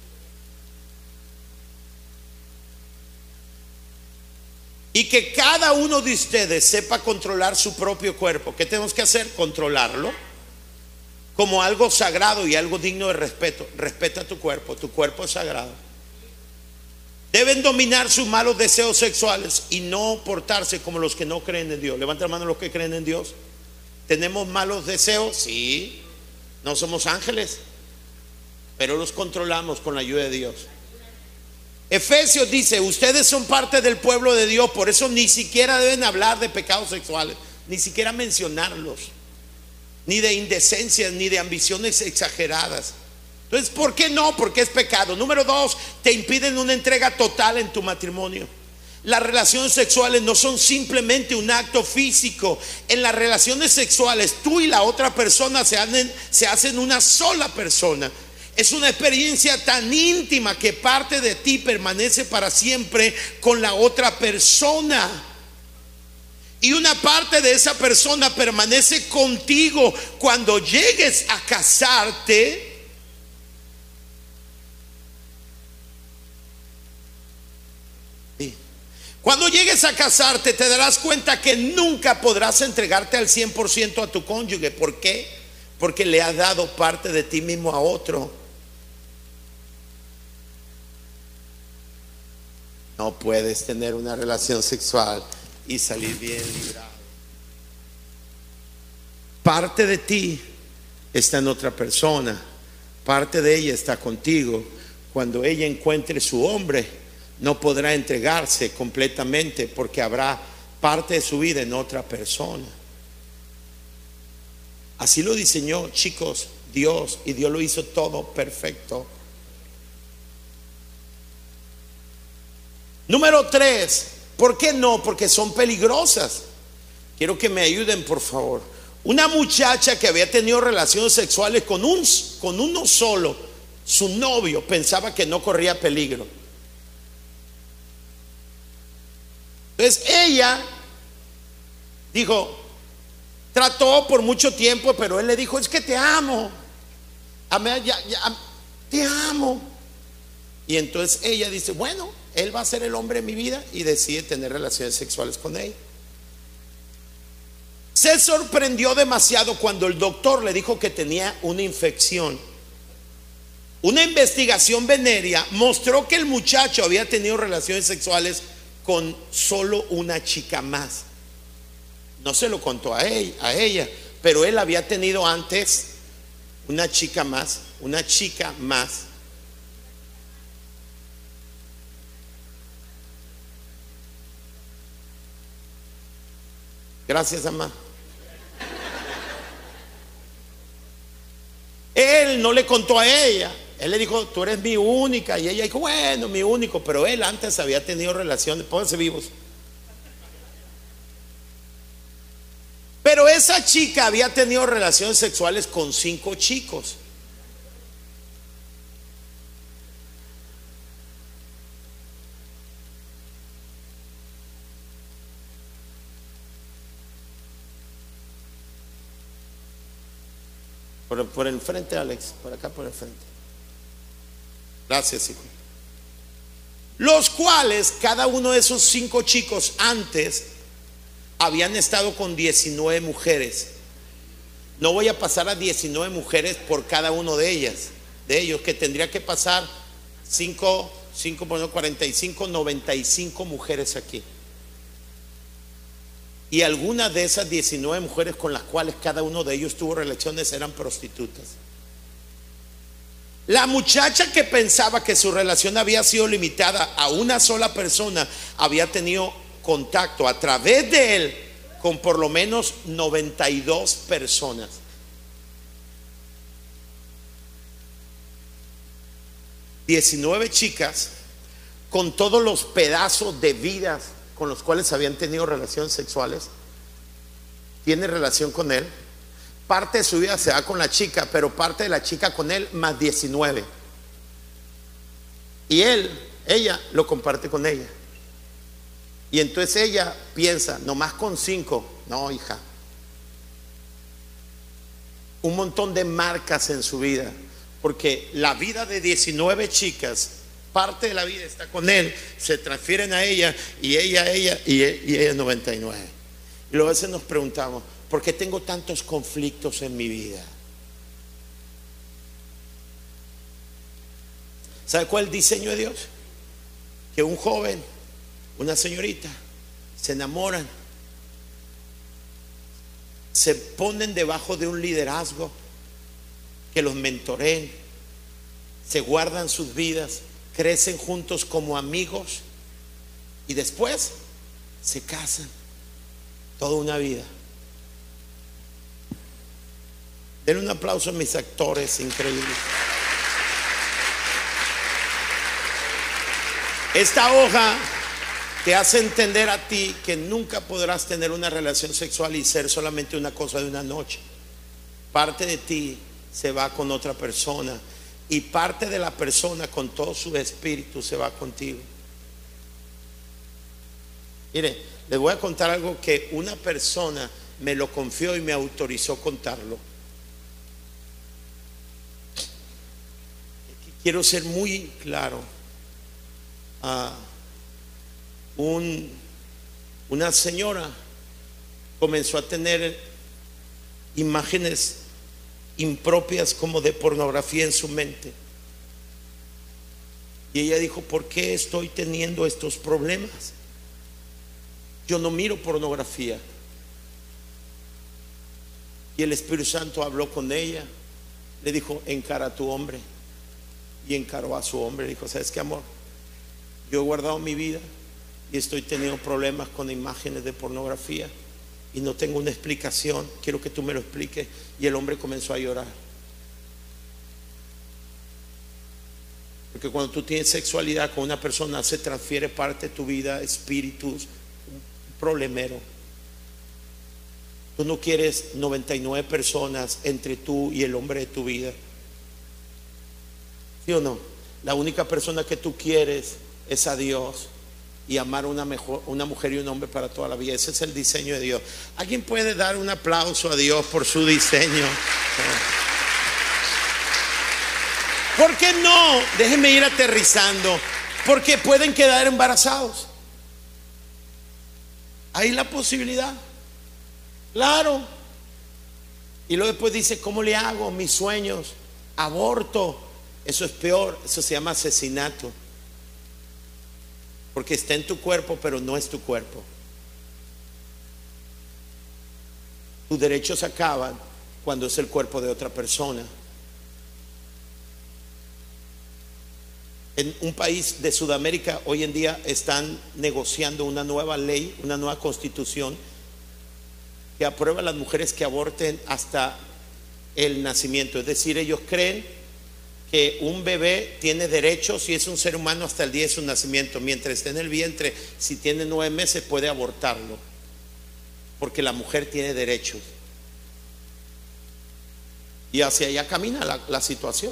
Y que cada uno de ustedes sepa controlar su propio cuerpo. ¿Qué tenemos que hacer? Controlarlo como algo sagrado y algo digno de respeto. Respeta tu cuerpo, tu cuerpo es sagrado. Deben dominar sus malos deseos sexuales y no portarse como los que no creen en Dios. Levanta la mano los que creen en Dios. ¿Tenemos malos deseos? Sí. No somos ángeles, pero los controlamos con la ayuda de Dios. Efesios dice: ustedes son parte del pueblo de Dios, por eso ni siquiera deben hablar de pecados sexuales, ni siquiera mencionarlos, ni de indecencias, ni de ambiciones exageradas. Entonces, ¿por qué no? Porque es pecado. Número dos, te impiden una entrega total en tu matrimonio. Las relaciones sexuales no son simplemente un acto físico. En las relaciones sexuales, tú y la otra persona se hacen, se hacen una sola persona. Es una experiencia tan íntima que parte de ti permanece para siempre con la otra persona. Y una parte de esa persona permanece contigo cuando llegues a casarte. Cuando llegues a casarte, te darás cuenta que nunca podrás entregarte al cien por ciento a tu cónyuge. ¿Por qué? Porque le has dado parte de ti mismo a otro. No puedes tener una relación sexual y salir bien librado. Parte de ti está en otra persona, parte de ella está contigo. Cuando ella encuentre su hombre, no podrá entregarse completamente porque habrá parte de su vida en otra persona. Así lo diseñó, chicos, Dios, y Dios lo hizo todo perfecto. Número tres, ¿por qué no? Porque son peligrosas. Quiero que me ayuden, por favor. Una muchacha que había tenido relaciones sexuales con, un, con uno solo, su novio, pensaba que no corría peligro. Entonces ella dijo, trató por mucho tiempo, pero él le dijo: es que te amo, ya, ya, te amo. Y entonces ella dice: bueno, él va a ser el hombre de mi vida, y decide tener relaciones sexuales con él. Se sorprendió demasiado cuando el doctor le dijo que tenía una infección. Una investigación venérea mostró que el muchacho había tenido relaciones sexuales con solo una chica más. No se lo contó a ella, a ella, pero él había tenido antes una chica más, una chica más. Gracias, mamá. Él no le contó a ella. Él le dijo: tú eres mi única. Y ella dijo: bueno, mi único. Pero él antes había tenido relaciones. Pónganse vivos. Pero esa chica había tenido relaciones sexuales con cinco chicos. Por, por el frente, Alex. Por acá, por el frente. Gracias, hijo. Los cuales, cada uno de esos cinco chicos antes habían estado con diecinueve mujeres. No voy a pasar a diecinueve mujeres por cada uno de ellas, de ellos, que tendría que pasar cinco, cinco, bueno, cuarenta y cinco, noventa y cinco mujeres aquí. Y algunas de esas diecinueve mujeres con las cuales cada uno de ellos tuvo relaciones eran prostitutas. La muchacha que pensaba que su relación había sido limitada a una sola persona había tenido contacto a través de él con por lo menos noventa y dos personas. diecinueve chicas con todos los pedazos de vidas con los cuales habían tenido relaciones sexuales. Tiene relación con él. Parte de su vida se da con la chica, pero parte de la chica con él, más diecinueve. Y él, ella lo comparte con ella. Y entonces ella piensa: nomás con cinco. No, hija. Un montón de marcas en su vida, porque la vida de diecinueve chicas, parte de la vida está con él, se transfieren a ella, y ella, ella, y ella noventa y nueve. Y luego a veces nos preguntamos: ¿por qué tengo tantos conflictos en mi vida? ¿Sabe cuál es el diseño de Dios? Que un joven, una señorita, se enamoran, se ponen debajo de un liderazgo, que los mentoreen, se guardan sus vidas, crecen juntos como amigos y después se casan toda una vida. Denle un aplauso a mis actores increíbles. Esta hoja te hace entender a ti que nunca podrás tener una relación sexual y ser solamente una cosa de una noche. Parte de ti se va con otra persona y parte de la persona con todo su espíritu se va contigo. Mire, les voy a contar algo que una persona me lo confió y me autorizó contarlo. Quiero ser muy claro. Uh, un, una señora comenzó a tener imágenes impropias como de pornografía en su mente. Y ella dijo: ¿por qué estoy teniendo estos problemas? Yo no miro pornografía. Y el Espíritu Santo habló con ella, le dijo: encara a tu hombre. Y encaró a su hombre. Le dijo: ¿sabes qué, amor? Yo he guardado mi vida y estoy teniendo problemas con imágenes de pornografía y no tengo una explicación, quiero que tú me lo expliques. Y el hombre comenzó a llorar, porque cuando tú tienes sexualidad con una persona se transfiere parte de tu vida, espíritus, un problemero. Tú no quieres noventa y nueve personas entre tú y el hombre de tu vida, ¿sí o no? La única persona que tú quieres es a Dios y amar una, mejor, una mujer y un hombre para toda la vida. Ese es el diseño de Dios. ¿Alguien puede dar un aplauso a Dios por su diseño? ¿Por qué no? Déjenme ir aterrizando. Porque pueden quedar embarazados. Hay la posibilidad, claro. Y luego después dice: ¿cómo le hago? Mis sueños, aborto. Eso es peor, eso se llama asesinato. Porque está en tu cuerpo, pero no es tu cuerpo. Tus derechos acaban cuando es el cuerpo de otra persona. En un país de Sudamérica hoy en día están negociando una nueva ley, una nueva constitución que aprueba a las mujeres que aborten hasta el nacimiento. Es decir, ellos creen que un bebé tiene derechos y es un ser humano hasta el día de su nacimiento. Mientras esté en el vientre, si tiene nueve meses puede abortarlo, porque la mujer tiene derechos. Y hacia allá camina la, la situación.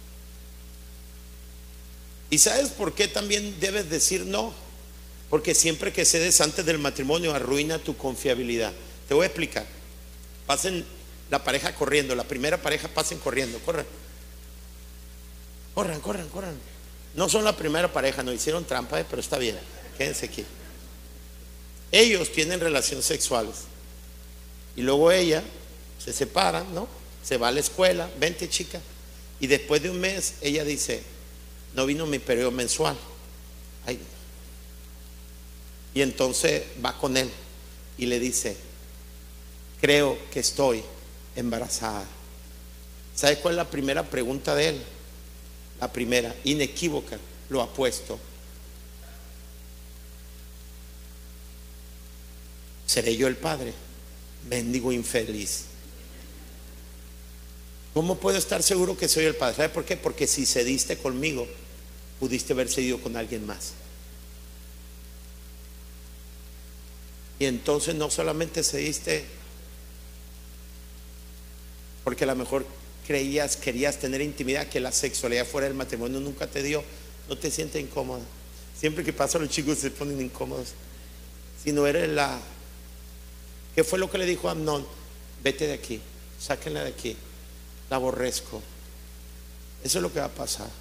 ¿Y sabes por qué también debes decir no? Porque siempre que cedes antes del matrimonio arruina tu confiabilidad. Te voy a explicar. Pasen la pareja corriendo, la primera pareja pasen corriendo, corran. Corran, corran, corran. No son la primera pareja, no hicieron trampa, pero está bien, quédense aquí. Ellos tienen relaciones sexuales y luego ella se separan, ¿no? Se va a la escuela, vente chica. Y después de un mes ella dice: no vino mi periodo mensual. Ay. Y entonces va con él y le dice: creo que estoy embarazada. ¿Sabe cuál es la primera pregunta de él? La primera, inequívoca, lo apuesto: ¿seré yo el padre? Mendigo infeliz. ¿Cómo puedo estar seguro que soy el padre? ¿Sabe por qué? Porque si cediste conmigo, pudiste haber cedido con alguien más. Y entonces no solamente cediste porque a lo mejor creías, querías tener intimidad, que la sexualidad fuera del matrimonio nunca te dio, no te sientes incómoda. Siempre que pasa los chicos se ponen incómodos. Si no eres la... ¿Qué fue lo que le dijo a Amnón? Vete de aquí, sáquenla de aquí, la aborrezco. Eso es lo que va a pasar.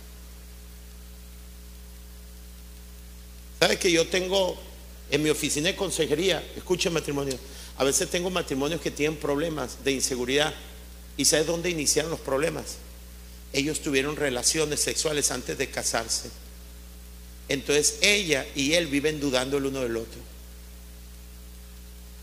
¿Sabe que yo tengo en mi oficina de consejería, escuchen matrimonio, a veces tengo matrimonios que tienen problemas de inseguridad? ¿Y sabes dónde iniciaron los problemas? Ellos tuvieron relaciones sexuales antes de casarse. Entonces ella y él viven dudando el uno del otro.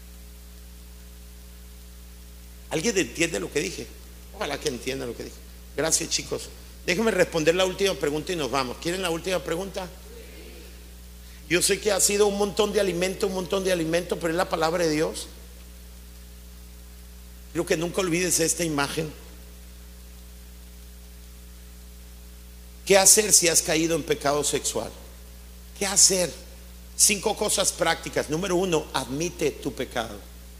¿Alguien entiende lo que dije? Ojalá que entienda lo que dije. Gracias, chicos. Déjenme responder la última pregunta y nos vamos. ¿Quieren la última pregunta? Yo sé que ha sido un montón de alimento, un montón de alimento, pero es la palabra de Dios. Quiero que nunca olvides esta imagen. ¿Qué hacer si has caído en pecado sexual? ¿Qué hacer? Cinco cosas prácticas. Número uno, admite tu pecado.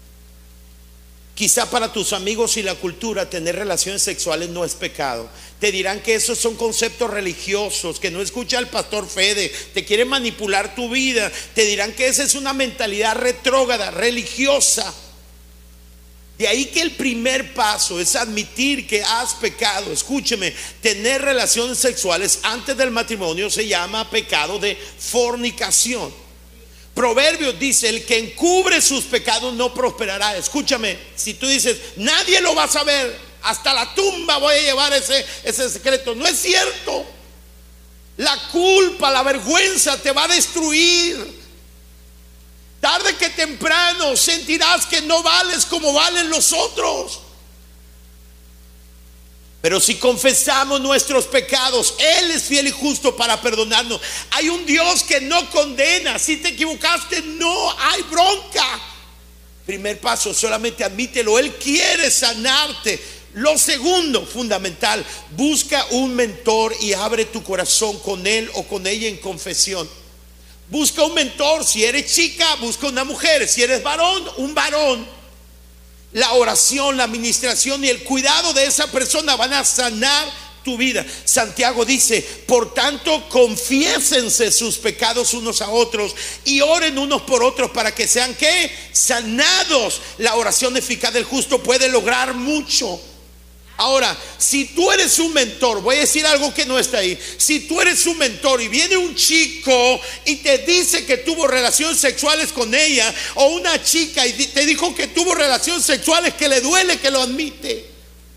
Quizá para tus amigos y la cultura tener relaciones sexuales no es pecado. Te dirán que esos son conceptos religiosos, que no escucha al pastor Fede, te quiere manipular tu vida. Te dirán que esa es una mentalidad retrógrada, religiosa. De ahí que el primer paso es admitir que has pecado. Escúcheme, tener relaciones sexuales antes del matrimonio se llama pecado de fornicación. Proverbios dice: el que encubre sus pecados no prosperará. Escúchame, si tú dices nadie lo va a saber, hasta la tumba voy a llevar ese, ese secreto, no es cierto. La culpa, la vergüenza te va a destruir. Tarde que temprano sentirás que no vales como valen los otros. Pero si confesamos nuestros pecados, Él es fiel y justo para perdonarnos. Hay un Dios que no condena. Si te equivocaste, no hay bronca. Primer paso, solamente admítelo. Él quiere sanarte. Lo segundo, fundamental, busca un mentor y abre tu corazón con él o con ella en confesión. Busca un mentor. Si eres chica, busca una mujer. Si eres varón, un varón. La oración, la administración y el cuidado de esa persona van a sanar tu vida. Santiago dice: por tanto, confiésense sus pecados unos a otros y oren unos por otros para que sean ¿qué? Sanados. La oración eficaz del justo puede lograr mucho. Ahora, si tú eres un mentor, voy a decir algo que no está ahí. Si tú eres un mentor y viene un chico y te dice que tuvo relaciones sexuales con ella, o una chica y te dijo que tuvo relaciones sexuales, que le duele, que lo admite,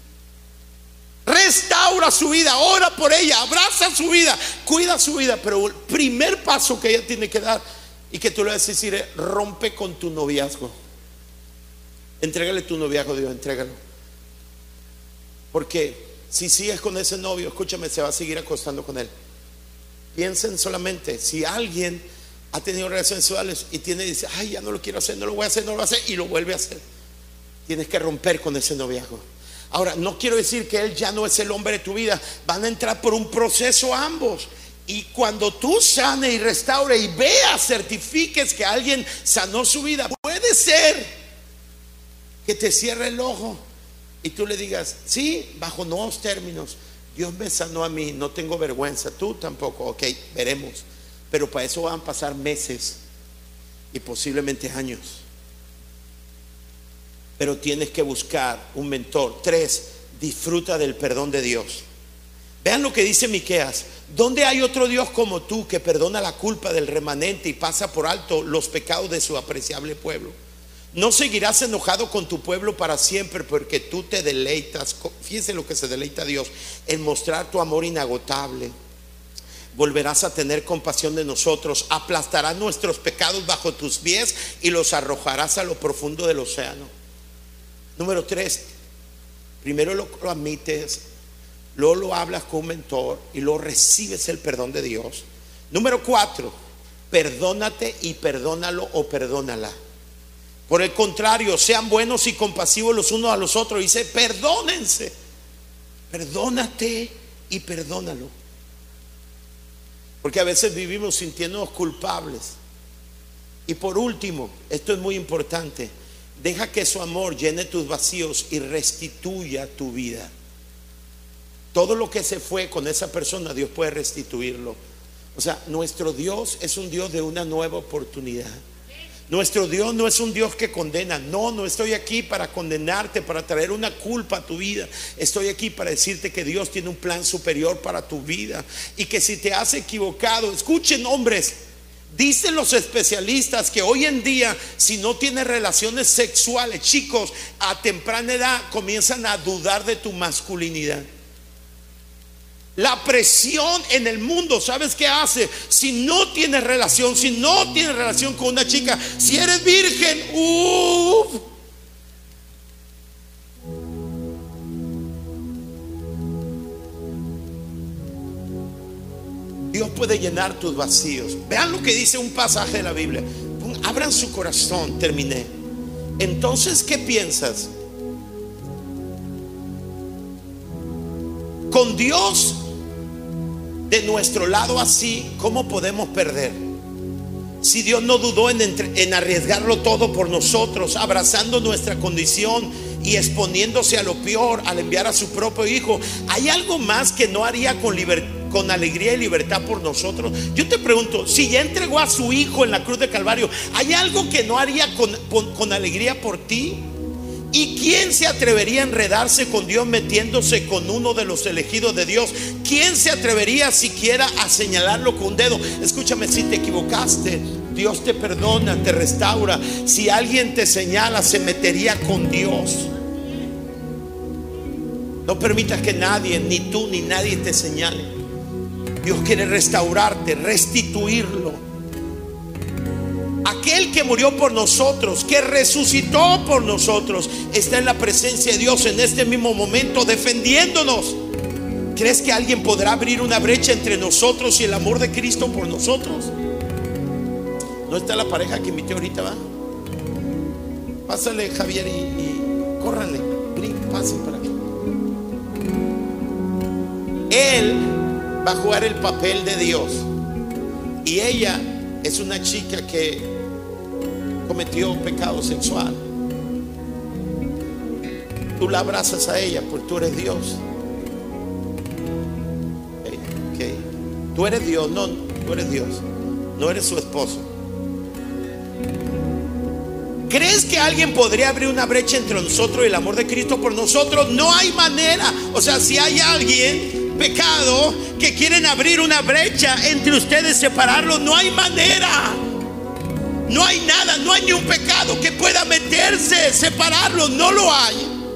restaura su vida, ora por ella, abraza su vida, cuida su vida. Pero el primer paso que ella tiene que dar y que tú le vas a decir es: rompe con tu noviazgo. Entrégale tu noviazgo a Dios, entrégalo. Porque si sigues con ese novio, escúchame, se va a seguir acostando con él. Piensen solamente, si alguien ha tenido relaciones sexuales y tiene y dice: ay, ya no lo quiero hacer, no lo voy a hacer, no lo voy a hacer, y lo vuelve a hacer, tienes que romper con ese noviazgo. Ahora, no quiero decir que él ya no es el hombre de tu vida. Van a entrar por un proceso ambos. Y cuando tú sanes y restaures y veas, certifiques que alguien sanó su vida, puede ser que te cierre el ojo y tú le digas: sí, bajo nuevos términos, Dios me sanó a mí, no tengo vergüenza, tú tampoco. Ok, veremos. Pero para eso van a pasar meses y posiblemente años. Pero tienes que buscar un mentor. Tres, disfruta del perdón de Dios. Vean lo que dice Miqueas: ¿dónde hay otro Dios como tú, que perdona la culpa del remanente y pasa por alto los pecados de su apreciable pueblo? No seguirás enojado con tu pueblo para siempre, porque tú te deleitas, fíjense lo que se deleita Dios, en mostrar tu amor inagotable. Volverás a tener compasión de nosotros, aplastarás nuestros pecados bajo tus pies y los arrojarás a lo profundo del océano. Número tres, primero lo, lo admites, luego lo hablas con un mentor y luego recibes el perdón de Dios. Número cuatro, perdónate y perdónalo o perdónala. Por el contrario, sean buenos y compasivos los unos a los otros. Dice: perdónense, perdónate y perdónalo. Porque a veces vivimos sintiéndonos culpables. Y por último, esto es muy importante: deja que su amor llene tus vacíos y restituya tu vida. Todo lo que se fue con esa persona, Dios puede restituirlo. O sea, nuestro Dios es un Dios de una nueva oportunidad. Nuestro Dios no es un Dios que condena. No, no estoy aquí para condenarte, para traer una culpa a tu vida. Estoy aquí para decirte que Dios tiene un plan superior para tu vida, y que si te has equivocado, escuchen, hombres, dicen los especialistas que hoy en día, si no tienes relaciones sexuales, chicos, a temprana edad comienzan a dudar de tu masculinidad. La presión en el mundo, ¿sabes qué hace? Si no tienes relación, si no tienes relación con una chica, si eres virgen, uff, puede llenar tus vacíos. Vean lo que dice un pasaje de la Biblia. Abran su corazón, terminé. Entonces, ¿qué piensas? Con Dios de nuestro lado así, ¿cómo podemos perder? Si Dios no dudó en, entre, en arriesgarlo todo por nosotros, abrazando nuestra condición y exponiéndose a lo peor al enviar a su propio Hijo, ¿hay algo más que no haría con, liber, con alegría y libertad por nosotros? Yo te pregunto, si ya entregó a su Hijo en la cruz de Calvario, ¿hay algo que no haría con, con, con alegría por ti? ¿Y quién se atrevería a enredarse con Dios metiéndose con uno de los elegidos de Dios? ¿Quién se atrevería siquiera a señalarlo con un dedo? Escúchame, si te equivocaste, Dios te perdona, te restaura. Si alguien te señala, se metería con Dios. No permitas que nadie, ni tú ni nadie te señale. Dios quiere restaurarte, restituirlo. Aquel que murió por nosotros, que resucitó por nosotros, está en la presencia de Dios en este mismo momento defendiéndonos. ¿Crees que alguien podrá abrir una brecha entre nosotros y el amor de Cristo por nosotros? ¿No está la pareja que invité ahorita, va? Pásale, Javier, y, y córranle, pasen para aquí. Él va a jugar el papel de Dios y ella es una chica que cometió pecado sexual. Tú la abrazas a ella porque tú eres Dios. Okay, okay. Tú eres Dios, no, tú eres Dios, no eres su esposo. ¿Crees que alguien podría abrir una brecha entre nosotros y el amor de Cristo por nosotros? No hay manera. O sea, si hay alguien, pecado, que quieren abrir una brecha entre ustedes, separarlos, no hay manera. No hay nada, no hay ni un pecado que pueda meterse, separarlos, no lo hay.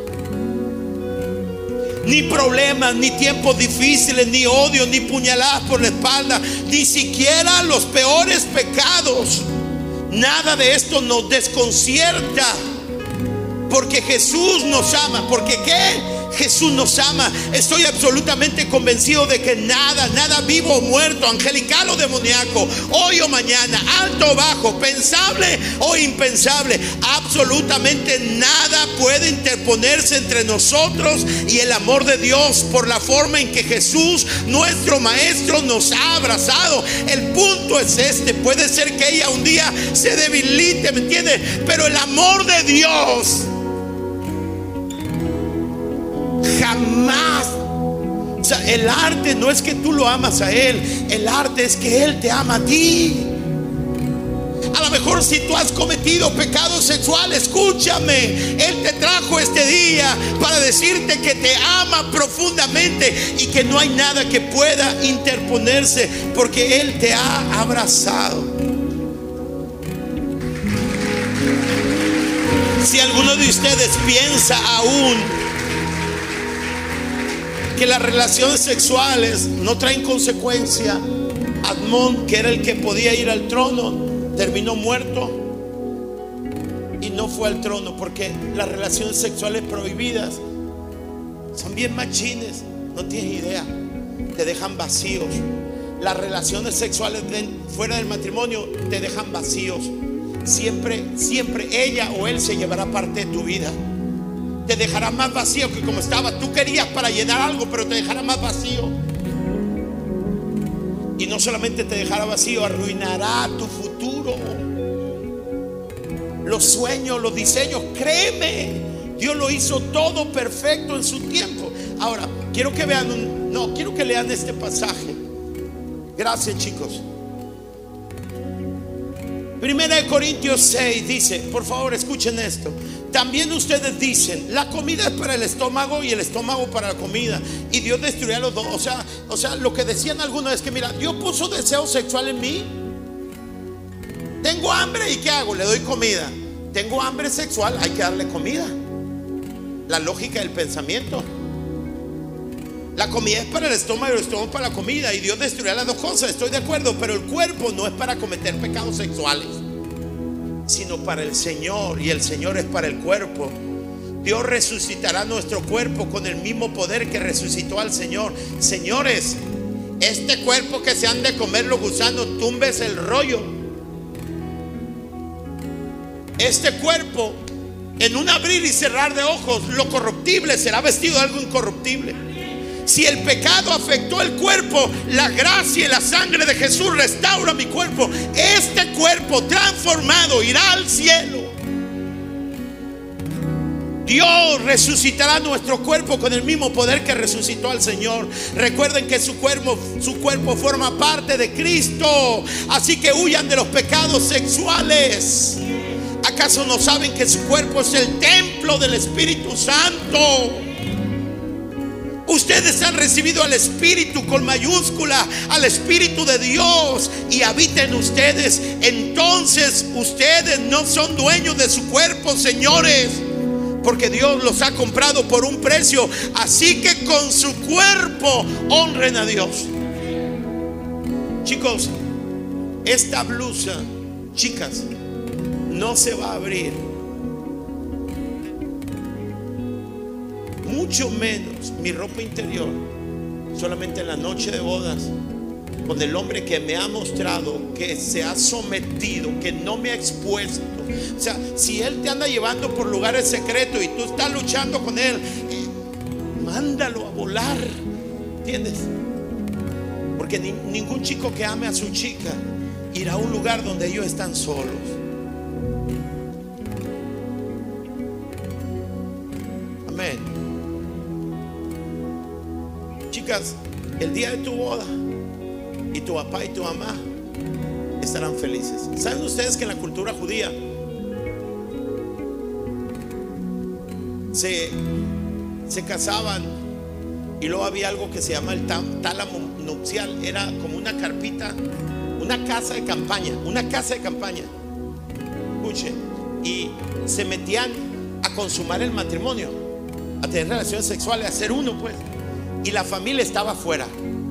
Ni problemas, ni tiempos difíciles, ni odio, ni puñaladas por la espalda, ni siquiera los peores pecados. Nada de esto nos desconcierta, porque Jesús nos ama. ¿Porque qué? Jesús nos ama. Estoy absolutamente convencido de que nada, nada vivo o muerto, angelical o demoníaco, hoy o mañana, alto o bajo, pensable o impensable, absolutamente nada puede interponerse entre nosotros y el amor de Dios, por la forma en que Jesús, nuestro Maestro, nos ha abrazado. El punto es este: puede ser que ella un día se debilite, ¿me entiendes? Pero el amor de Dios jamás. O sea, el arte no es que tú lo amas a Él, el arte es que Él te ama a ti. A lo mejor si tú has cometido pecado sexual, escúchame, Él te trajo este día para decirte que te ama profundamente y que no hay nada que pueda interponerse, porque Él te ha abrazado. Si alguno de ustedes piensa aún que las relaciones sexuales no traen consecuencia, Admón, que era el que podía ir al trono, terminó muerto y no fue al trono, porque las relaciones sexuales prohibidas son bien machines, no tienes idea, te dejan vacíos. Las relaciones sexuales de, fuera del matrimonio te dejan vacíos. Siempre, siempre ella o él se llevará parte de tu vida. Te dejará más vacío que como estaba. Tú querías para llenar algo, pero te dejará más vacío. Y no solamente te dejará vacío, arruinará tu futuro, los sueños, los diseños. Créeme, Dios lo hizo todo perfecto en su tiempo. Ahora, quiero que vean un, no, quiero que lean este pasaje. Gracias, chicos. Primera de Corintios seis dice, por favor escuchen esto: también ustedes dicen, la comida es para el estómago y el estómago para la comida, y Dios destruirá los dos. O sea, o sea, lo que decían algunos es que, mira, Dios puso deseo sexual en mí. Tengo hambre, ¿y qué hago? Le doy comida. Tengo hambre sexual, hay que darle comida. La lógica del pensamiento. La comida es para el estómago y el estómago para la comida, y Dios destruirá las dos cosas. Estoy de acuerdo, pero el cuerpo no es para cometer pecados sexuales, sino para el Señor, y el Señor es para el cuerpo. Dios resucitará nuestro cuerpo con el mismo poder que resucitó al Señor. Señores, Este cuerpo que se han de comer los gusanos, tumbes el rollo. Este cuerpo, en un abrir y cerrar de ojos, lo corruptible será vestido de algo incorruptible. Si el pecado afectó el cuerpo, la gracia y la sangre de Jesús restaura mi cuerpo. Este cuerpo transformado irá al cielo. Dios resucitará nuestro cuerpo con el mismo poder que resucitó al Señor. Recuerden que su cuerpo, su cuerpo forma parte de Cristo. Así que huyan de los pecados sexuales. ¿Acaso no saben que su cuerpo es el templo del Espíritu Santo? Ustedes han recibido al Espíritu con mayúscula, al Espíritu de Dios, y habita en ustedes. Entonces ustedes no son dueños de su cuerpo, señores, porque Dios los ha comprado por un precio. Así que con su cuerpo honren a Dios. Chicos, esta blusa, chicas, no se va a abrir, mucho menos mi ropa interior, solamente en la noche de bodas, con el hombre que me ha mostrado que se ha sometido, que no me ha expuesto. O sea, si él te anda llevando por lugares secretos y tú estás luchando con él, eh, mándalo a volar, ¿entiendes? Porque ni, ningún chico que ame a su chica irá a un lugar donde ellos están solos. Amén. Chicas, el día de tu boda, y tu papá y tu mamá estarán felices. ¿Saben ustedes que en la cultura judía se, se casaban y luego había algo que se llama el tálamo nupcial? Era como una carpita, una casa de campaña, una casa de campaña. Escuchen, y se metían a consumar el matrimonio, a tener relaciones sexuales, a hacer uno, pues, y la familia estaba afuera.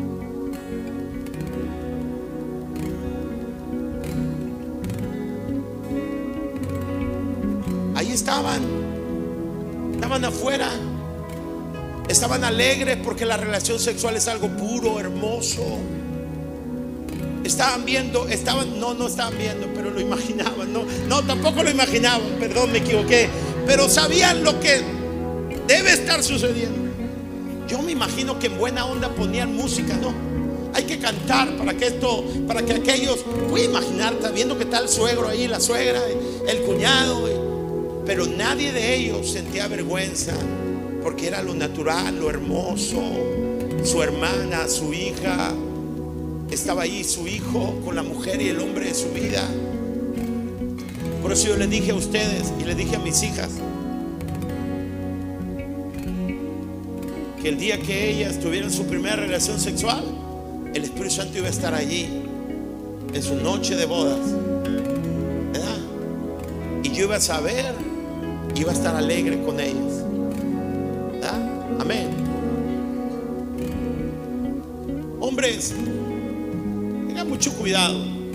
Ahí estaban, estaban afuera, estaban alegres porque la relación sexual es algo puro, hermoso. Estaban viendo, estaban, no, no estaban viendo, pero lo imaginaban, no, no, tampoco lo imaginaban, perdón, me equivoqué, pero sabían lo que debe estar sucediendo. Yo me imagino que en buena onda ponían música, ¿no? Hay que cantar para que esto, para que aquellos, voy a imaginar, viendo que está el suegro ahí, la suegra, el cuñado, pero nadie de ellos sentía vergüenza, porque era lo natural, lo hermoso. Su hermana, su hija, estaba ahí, su hijo con la mujer y el hombre de su vida. Por eso yo les dije a ustedes y les dije a mis hijas que el día que ellas tuvieran su primera relación sexual, el Espíritu Santo iba a estar allí en su noche de bodas, ¿verdad? Y yo iba a saber, iba a estar alegre con ellas, ¿verdad? Amén. Hombres, tengan mucho cuidado.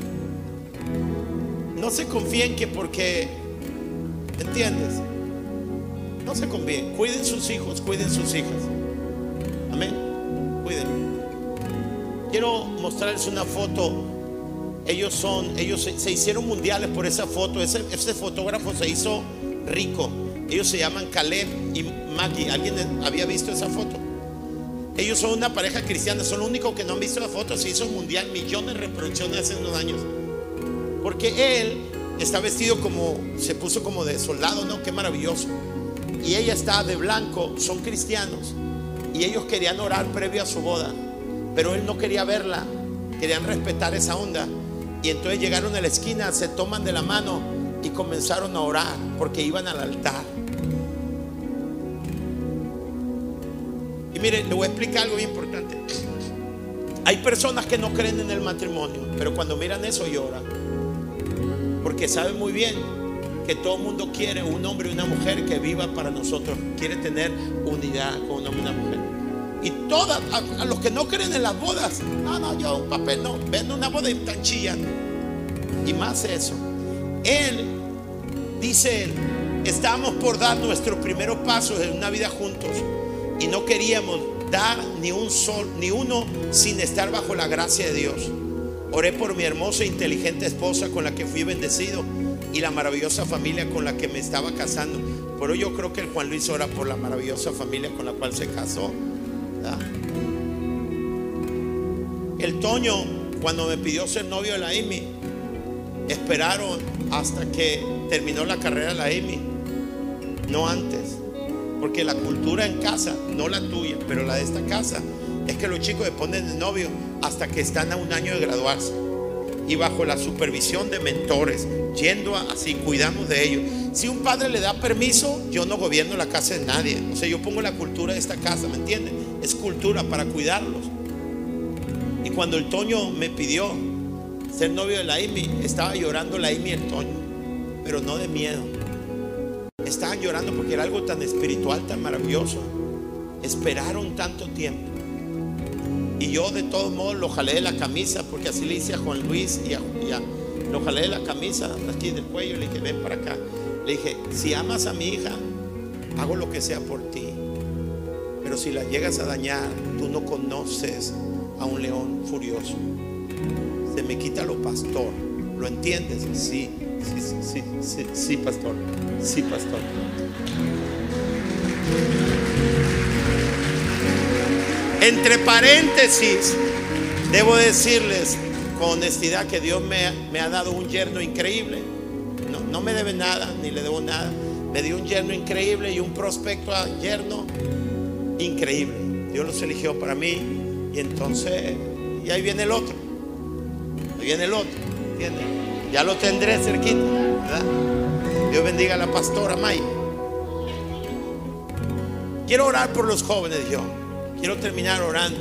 No se confíen que porque, ¿entiendes? No se confíen. Cuiden sus hijos, cuiden sus hijas. Amén. Cuiden. Quiero mostrarles una foto. Ellos son, ellos se, se hicieron mundiales por esa foto. Ese, ese fotógrafo se hizo rico. Ellos se llaman Caleb y Maggie. ¿Alguien había visto esa foto? Ellos son una pareja cristiana. Son los únicos que no han visto la foto. Se hizo mundial, millones de reproducciones hace unos años. Porque él está vestido como, se puso como de soldado, ¿no? Qué maravilloso. Y ella está de blanco. Son cristianos. Y ellos querían orar previo a su boda, pero él no quería verla. Querían respetar esa onda. Y entonces llegaron a la esquina, se toman de la mano y comenzaron a orar porque iban al altar. Y mire, le voy a explicar algo bien importante. Hay personas que no creen en el matrimonio, pero cuando miran eso lloran, porque saben muy bien que todo el mundo quiere un hombre y una mujer que viva para nosotros. Quiere tener unidad con un hombre y una mujer. Y todas, a, a los que no creen en las bodas, no, no, yo un papel no, ven una boda y están chillando. Y más eso, él, dice él, estábamos por dar nuestros primeros pasos en una vida juntos y no queríamos dar ni un sol, ni uno sin estar bajo la gracia de Dios. Oré por mi hermosa e inteligente esposa con la que fui bendecido y la maravillosa familia con la que me estaba casando. Pero yo creo que el Juan Luis ora por la maravillosa familia con la cual se casó, ¿verdad? El Toño, cuando me pidió ser novio de la Amy, esperaron hasta que terminó la carrera de la Amy, no antes, porque la cultura en casa, no la tuya, pero la de esta casa, es que los chicos se ponen de novio hasta que están a un año de graduarse y bajo la supervisión de mentores, yendo a, así, cuidamos de ellos. Si un padre le da permiso, yo no gobierno la casa de nadie. O sea, yo pongo la cultura de esta casa, ¿me entienden? Es cultura para cuidarlos. Y cuando el Toño me pidió ser novio de la Amy, estaba llorando la Amy y el Toño, pero no de miedo. Estaban llorando porque era algo tan espiritual, tan maravilloso. Esperaron tanto tiempo. Y yo de todos modos lo jalé de la camisa, porque así le hice a Juan Luis y a, y a lo jalé de la camisa aquí del cuello. Le dije, ven para acá. Le dije, si amas a mi hija, hago lo que sea por ti, pero si la llegas a dañar, tú no conoces a un león furioso. Se me quita lo pastor. ¿Lo entiendes? Sí, sí, sí, sí, sí, sí, pastor. Sí, pastor. Entre paréntesis, debo decirles con honestidad que Dios me, me ha dado un yerno increíble. No, no me debe nada, ni le debo nada. Me dio un yerno increíble y un prospecto a yerno increíble. Dios los eligió para mí. Y entonces, y ahí viene el otro. Ahí viene el otro, ¿entiendes? Ya lo tendré cerquita, ¿verdad? Dios bendiga a la pastora May. Quiero orar por los jóvenes yo. Quiero terminar orando.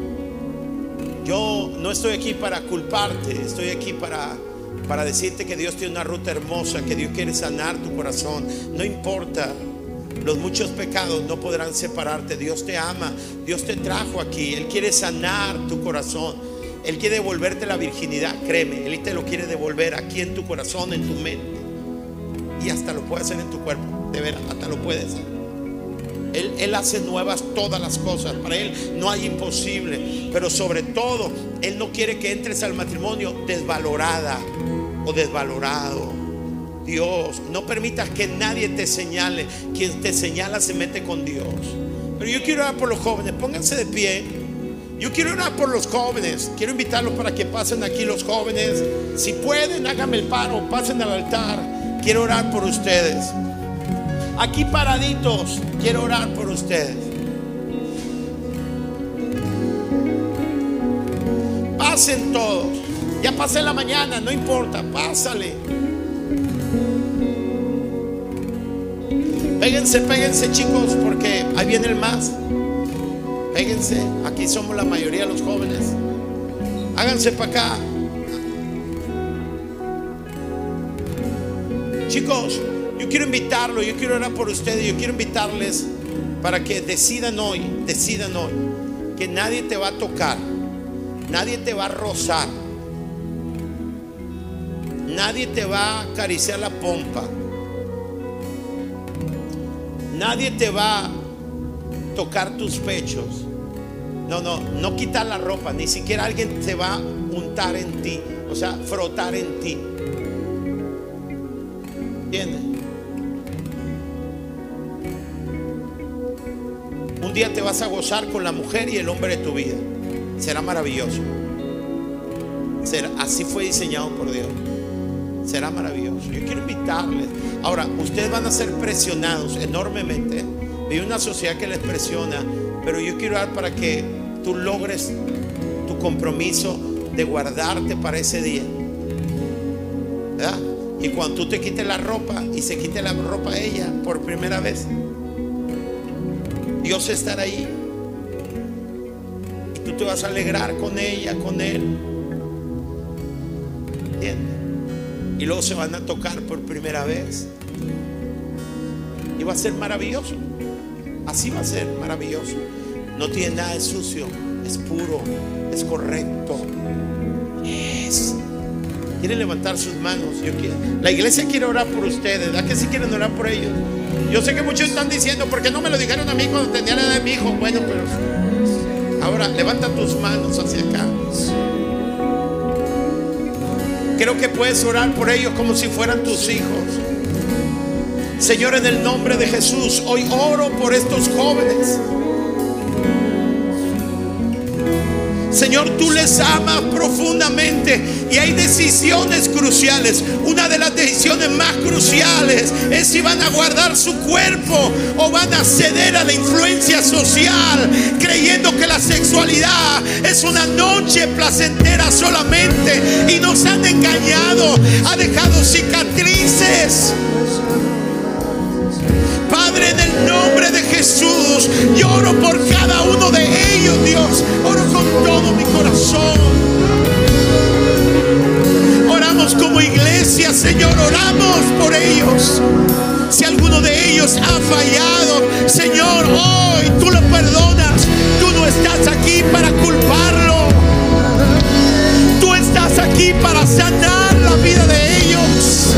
Yo no estoy aquí para culparte, estoy aquí para, para decirte que Dios tiene una ruta hermosa, que Dios quiere sanar tu corazón. No importa, los muchos pecados no podrán separarte. Dios te ama, Dios te trajo aquí. Él quiere sanar tu corazón. Él quiere devolverte la virginidad, créeme. Él te lo quiere devolver aquí en tu corazón, en tu mente. Y hasta lo puede hacer en tu cuerpo, de veras, hasta lo puede hacer. Él, él hace nuevas todas las cosas. Para Él no hay imposible. Pero sobre todo, Él no quiere que entres al matrimonio desvalorada o desvalorado. Dios, no permitas que nadie te señale. Quien te señala se mete con Dios. Pero yo quiero orar por los jóvenes. Pónganse de pie. Yo quiero orar por los jóvenes. Quiero invitarlos para que pasen aquí los jóvenes. Si pueden, háganme el paro, pasen al altar. Quiero orar por ustedes. Aquí paraditos, quiero orar por ustedes. Pasen todos. Ya pasé la mañana, no importa, pásale. Péguense, péguense chicos, porque ahí viene el más. Péguense, aquí somos la mayoría de los jóvenes. Háganse para acá. Chicos, yo quiero invitarlo, yo quiero orar por ustedes, yo quiero invitarles para que decidan hoy, decidan hoy, que nadie te va a tocar, nadie te va a rozar, nadie te va a acariciar la pompa, nadie te va a tocar tus pechos. No, no, no quitar la ropa, ni siquiera alguien te va a untar en ti, o sea, frotar en ti. ¿Entiendes? Un día te vas a gozar con la mujer y el hombre de tu vida. Será maravilloso. Será, así fue diseñado por Dios. Será maravilloso. Yo quiero invitarles. Ahora, ustedes van a ser presionados enormemente. Hay una sociedad que les presiona, pero yo quiero dar para que tú logres tu compromiso de guardarte para ese día, ¿verdad? Y cuando tú te quites la ropa y se quite la ropa a ella por primera vez, Dios estará ahí y tú te vas a alegrar con ella, con él. ¿Entiendes? Y luego se van a tocar por primera vez y va a ser maravilloso. Así va a ser maravilloso. No tiene nada de sucio, es puro, es correcto. Yes. Quieren levantar sus manos. Yo quiero. La iglesia quiere orar por ustedes. ¿A qué sí quieren orar por ellos? Yo sé que muchos están diciendo, ¿por qué no me lo dijeron a mí cuando tenía la edad de mi hijo? Bueno, pero Ahora levanta tus manos hacia acá. Creo que puedes orar por ellos como si fueran tus hijos. Señor, en el nombre de Jesús, hoy oro por estos jóvenes. Señor, tú les amas profundamente y hay decisiones cruciales. Una de las decisiones más cruciales es si van a guardar su cuerpo o van a ceder a la influencia social, creyendo que la sexualidad es una noche placentera solamente, y nos han engañado, ha dejado cicatrices. Padre, en el nombre de Jesús, yo oro por cada uno de ellos, Dios. Oro con todo mi corazón. Oramos como iglesia, Señor, oramos por ellos. Si alguno de ellos ha fallado, Señor, hoy tú lo perdonas. Tú no estás aquí para culparlo. Tú estás aquí para sanar la vida de ellos.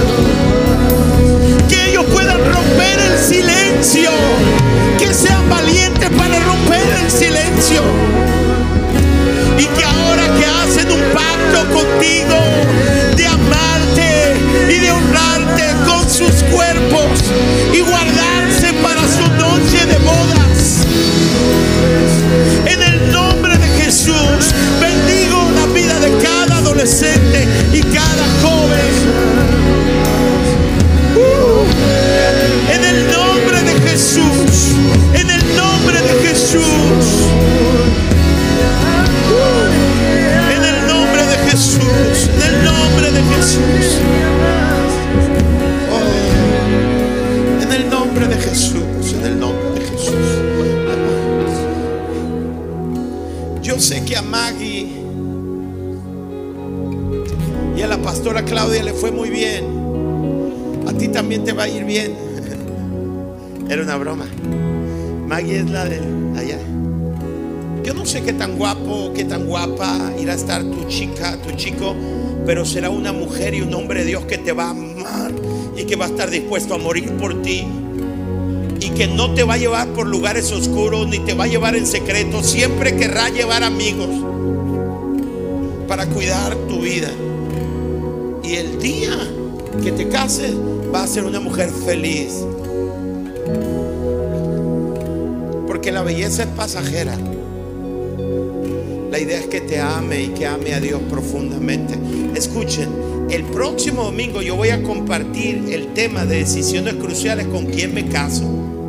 Que ellos puedan romper el silencio. Que sean valientes para romper el silencio. Y que ahora que hacen un pacto contigo de amarte y de honrarte con sus cuerpos y guardarse para su noche de bodas, en el nombre de Jesús bendigo la vida de cada adolescente y cada joven. uh, en el nombre de Jesús, en el nombre de Jesús, uh, en el nombre de Jesús, en el nombre de Jesús, oh, en el nombre de Jesús, en el nombre de Jesús. Yo sé que a Maggie y a la pastora Claudia le fue muy bien. A ti también te va a ir bien. Era una broma. Maggie es la de allá. Yo no sé qué tan guapo, qué tan guapa irá a estar tu chica, tu chico, pero será una mujer y un hombre de Dios que te va a amar y que va a estar dispuesto a morir por ti. Y que no te va a llevar por lugares oscuros, ni te va a llevar en secreto. Siempre querrá llevar amigos para cuidar tu vida. Y el día que te cases, va a ser una mujer feliz. Porque la belleza es pasajera. La idea es que te ame y que ame a Dios profundamente. Escuchen, el próximo domingo yo voy a compartir el tema de decisiones cruciales: con quién me caso.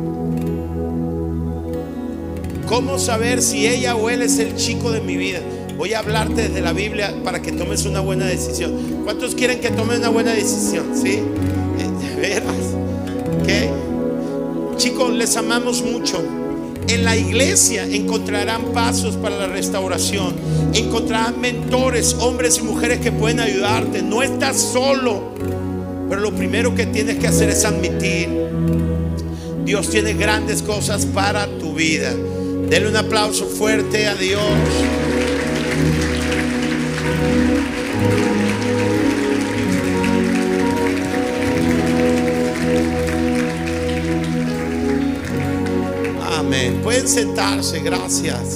¿Cómo saber si ella o él es el chico de mi vida? Voy a hablarte desde la Biblia para que tomes una buena decisión. ¿Cuántos quieren que tomen una buena decisión? ¿Sí? De veras. ¿Qué? Chicos, les amamos mucho. En la iglesia encontrarán pasos para la restauración. Encontrarán mentores, hombres y mujeres que pueden ayudarte. No estás solo. Pero lo primero que tienes que hacer es admitir: Dios tiene grandes cosas para tu vida. Denle un aplauso fuerte a Dios. Amén. Pueden sentarse, gracias.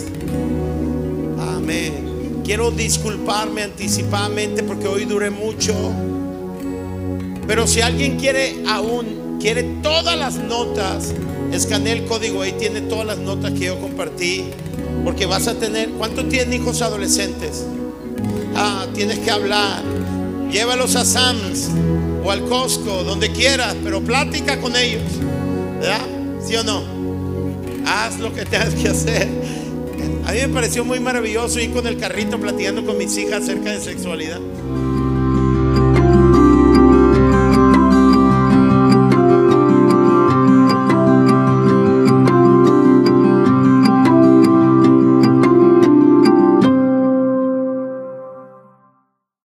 Amén. Quiero disculparme anticipadamente porque hoy duré mucho. Pero si alguien quiere aún, quiere todas las notas, escanea el código, ahí tiene todas las notas que yo compartí. Porque vas a tener, ¿cuántos tienen hijos adolescentes? Ah, tienes que hablar. Llévalos a Sam's o al Costco, donde quieras, pero plática con ellos, ¿verdad? ¿Sí o no? Haz lo que tengas que hacer. A mí me pareció muy maravilloso ir con el carrito platicando con mis hijas acerca de sexualidad.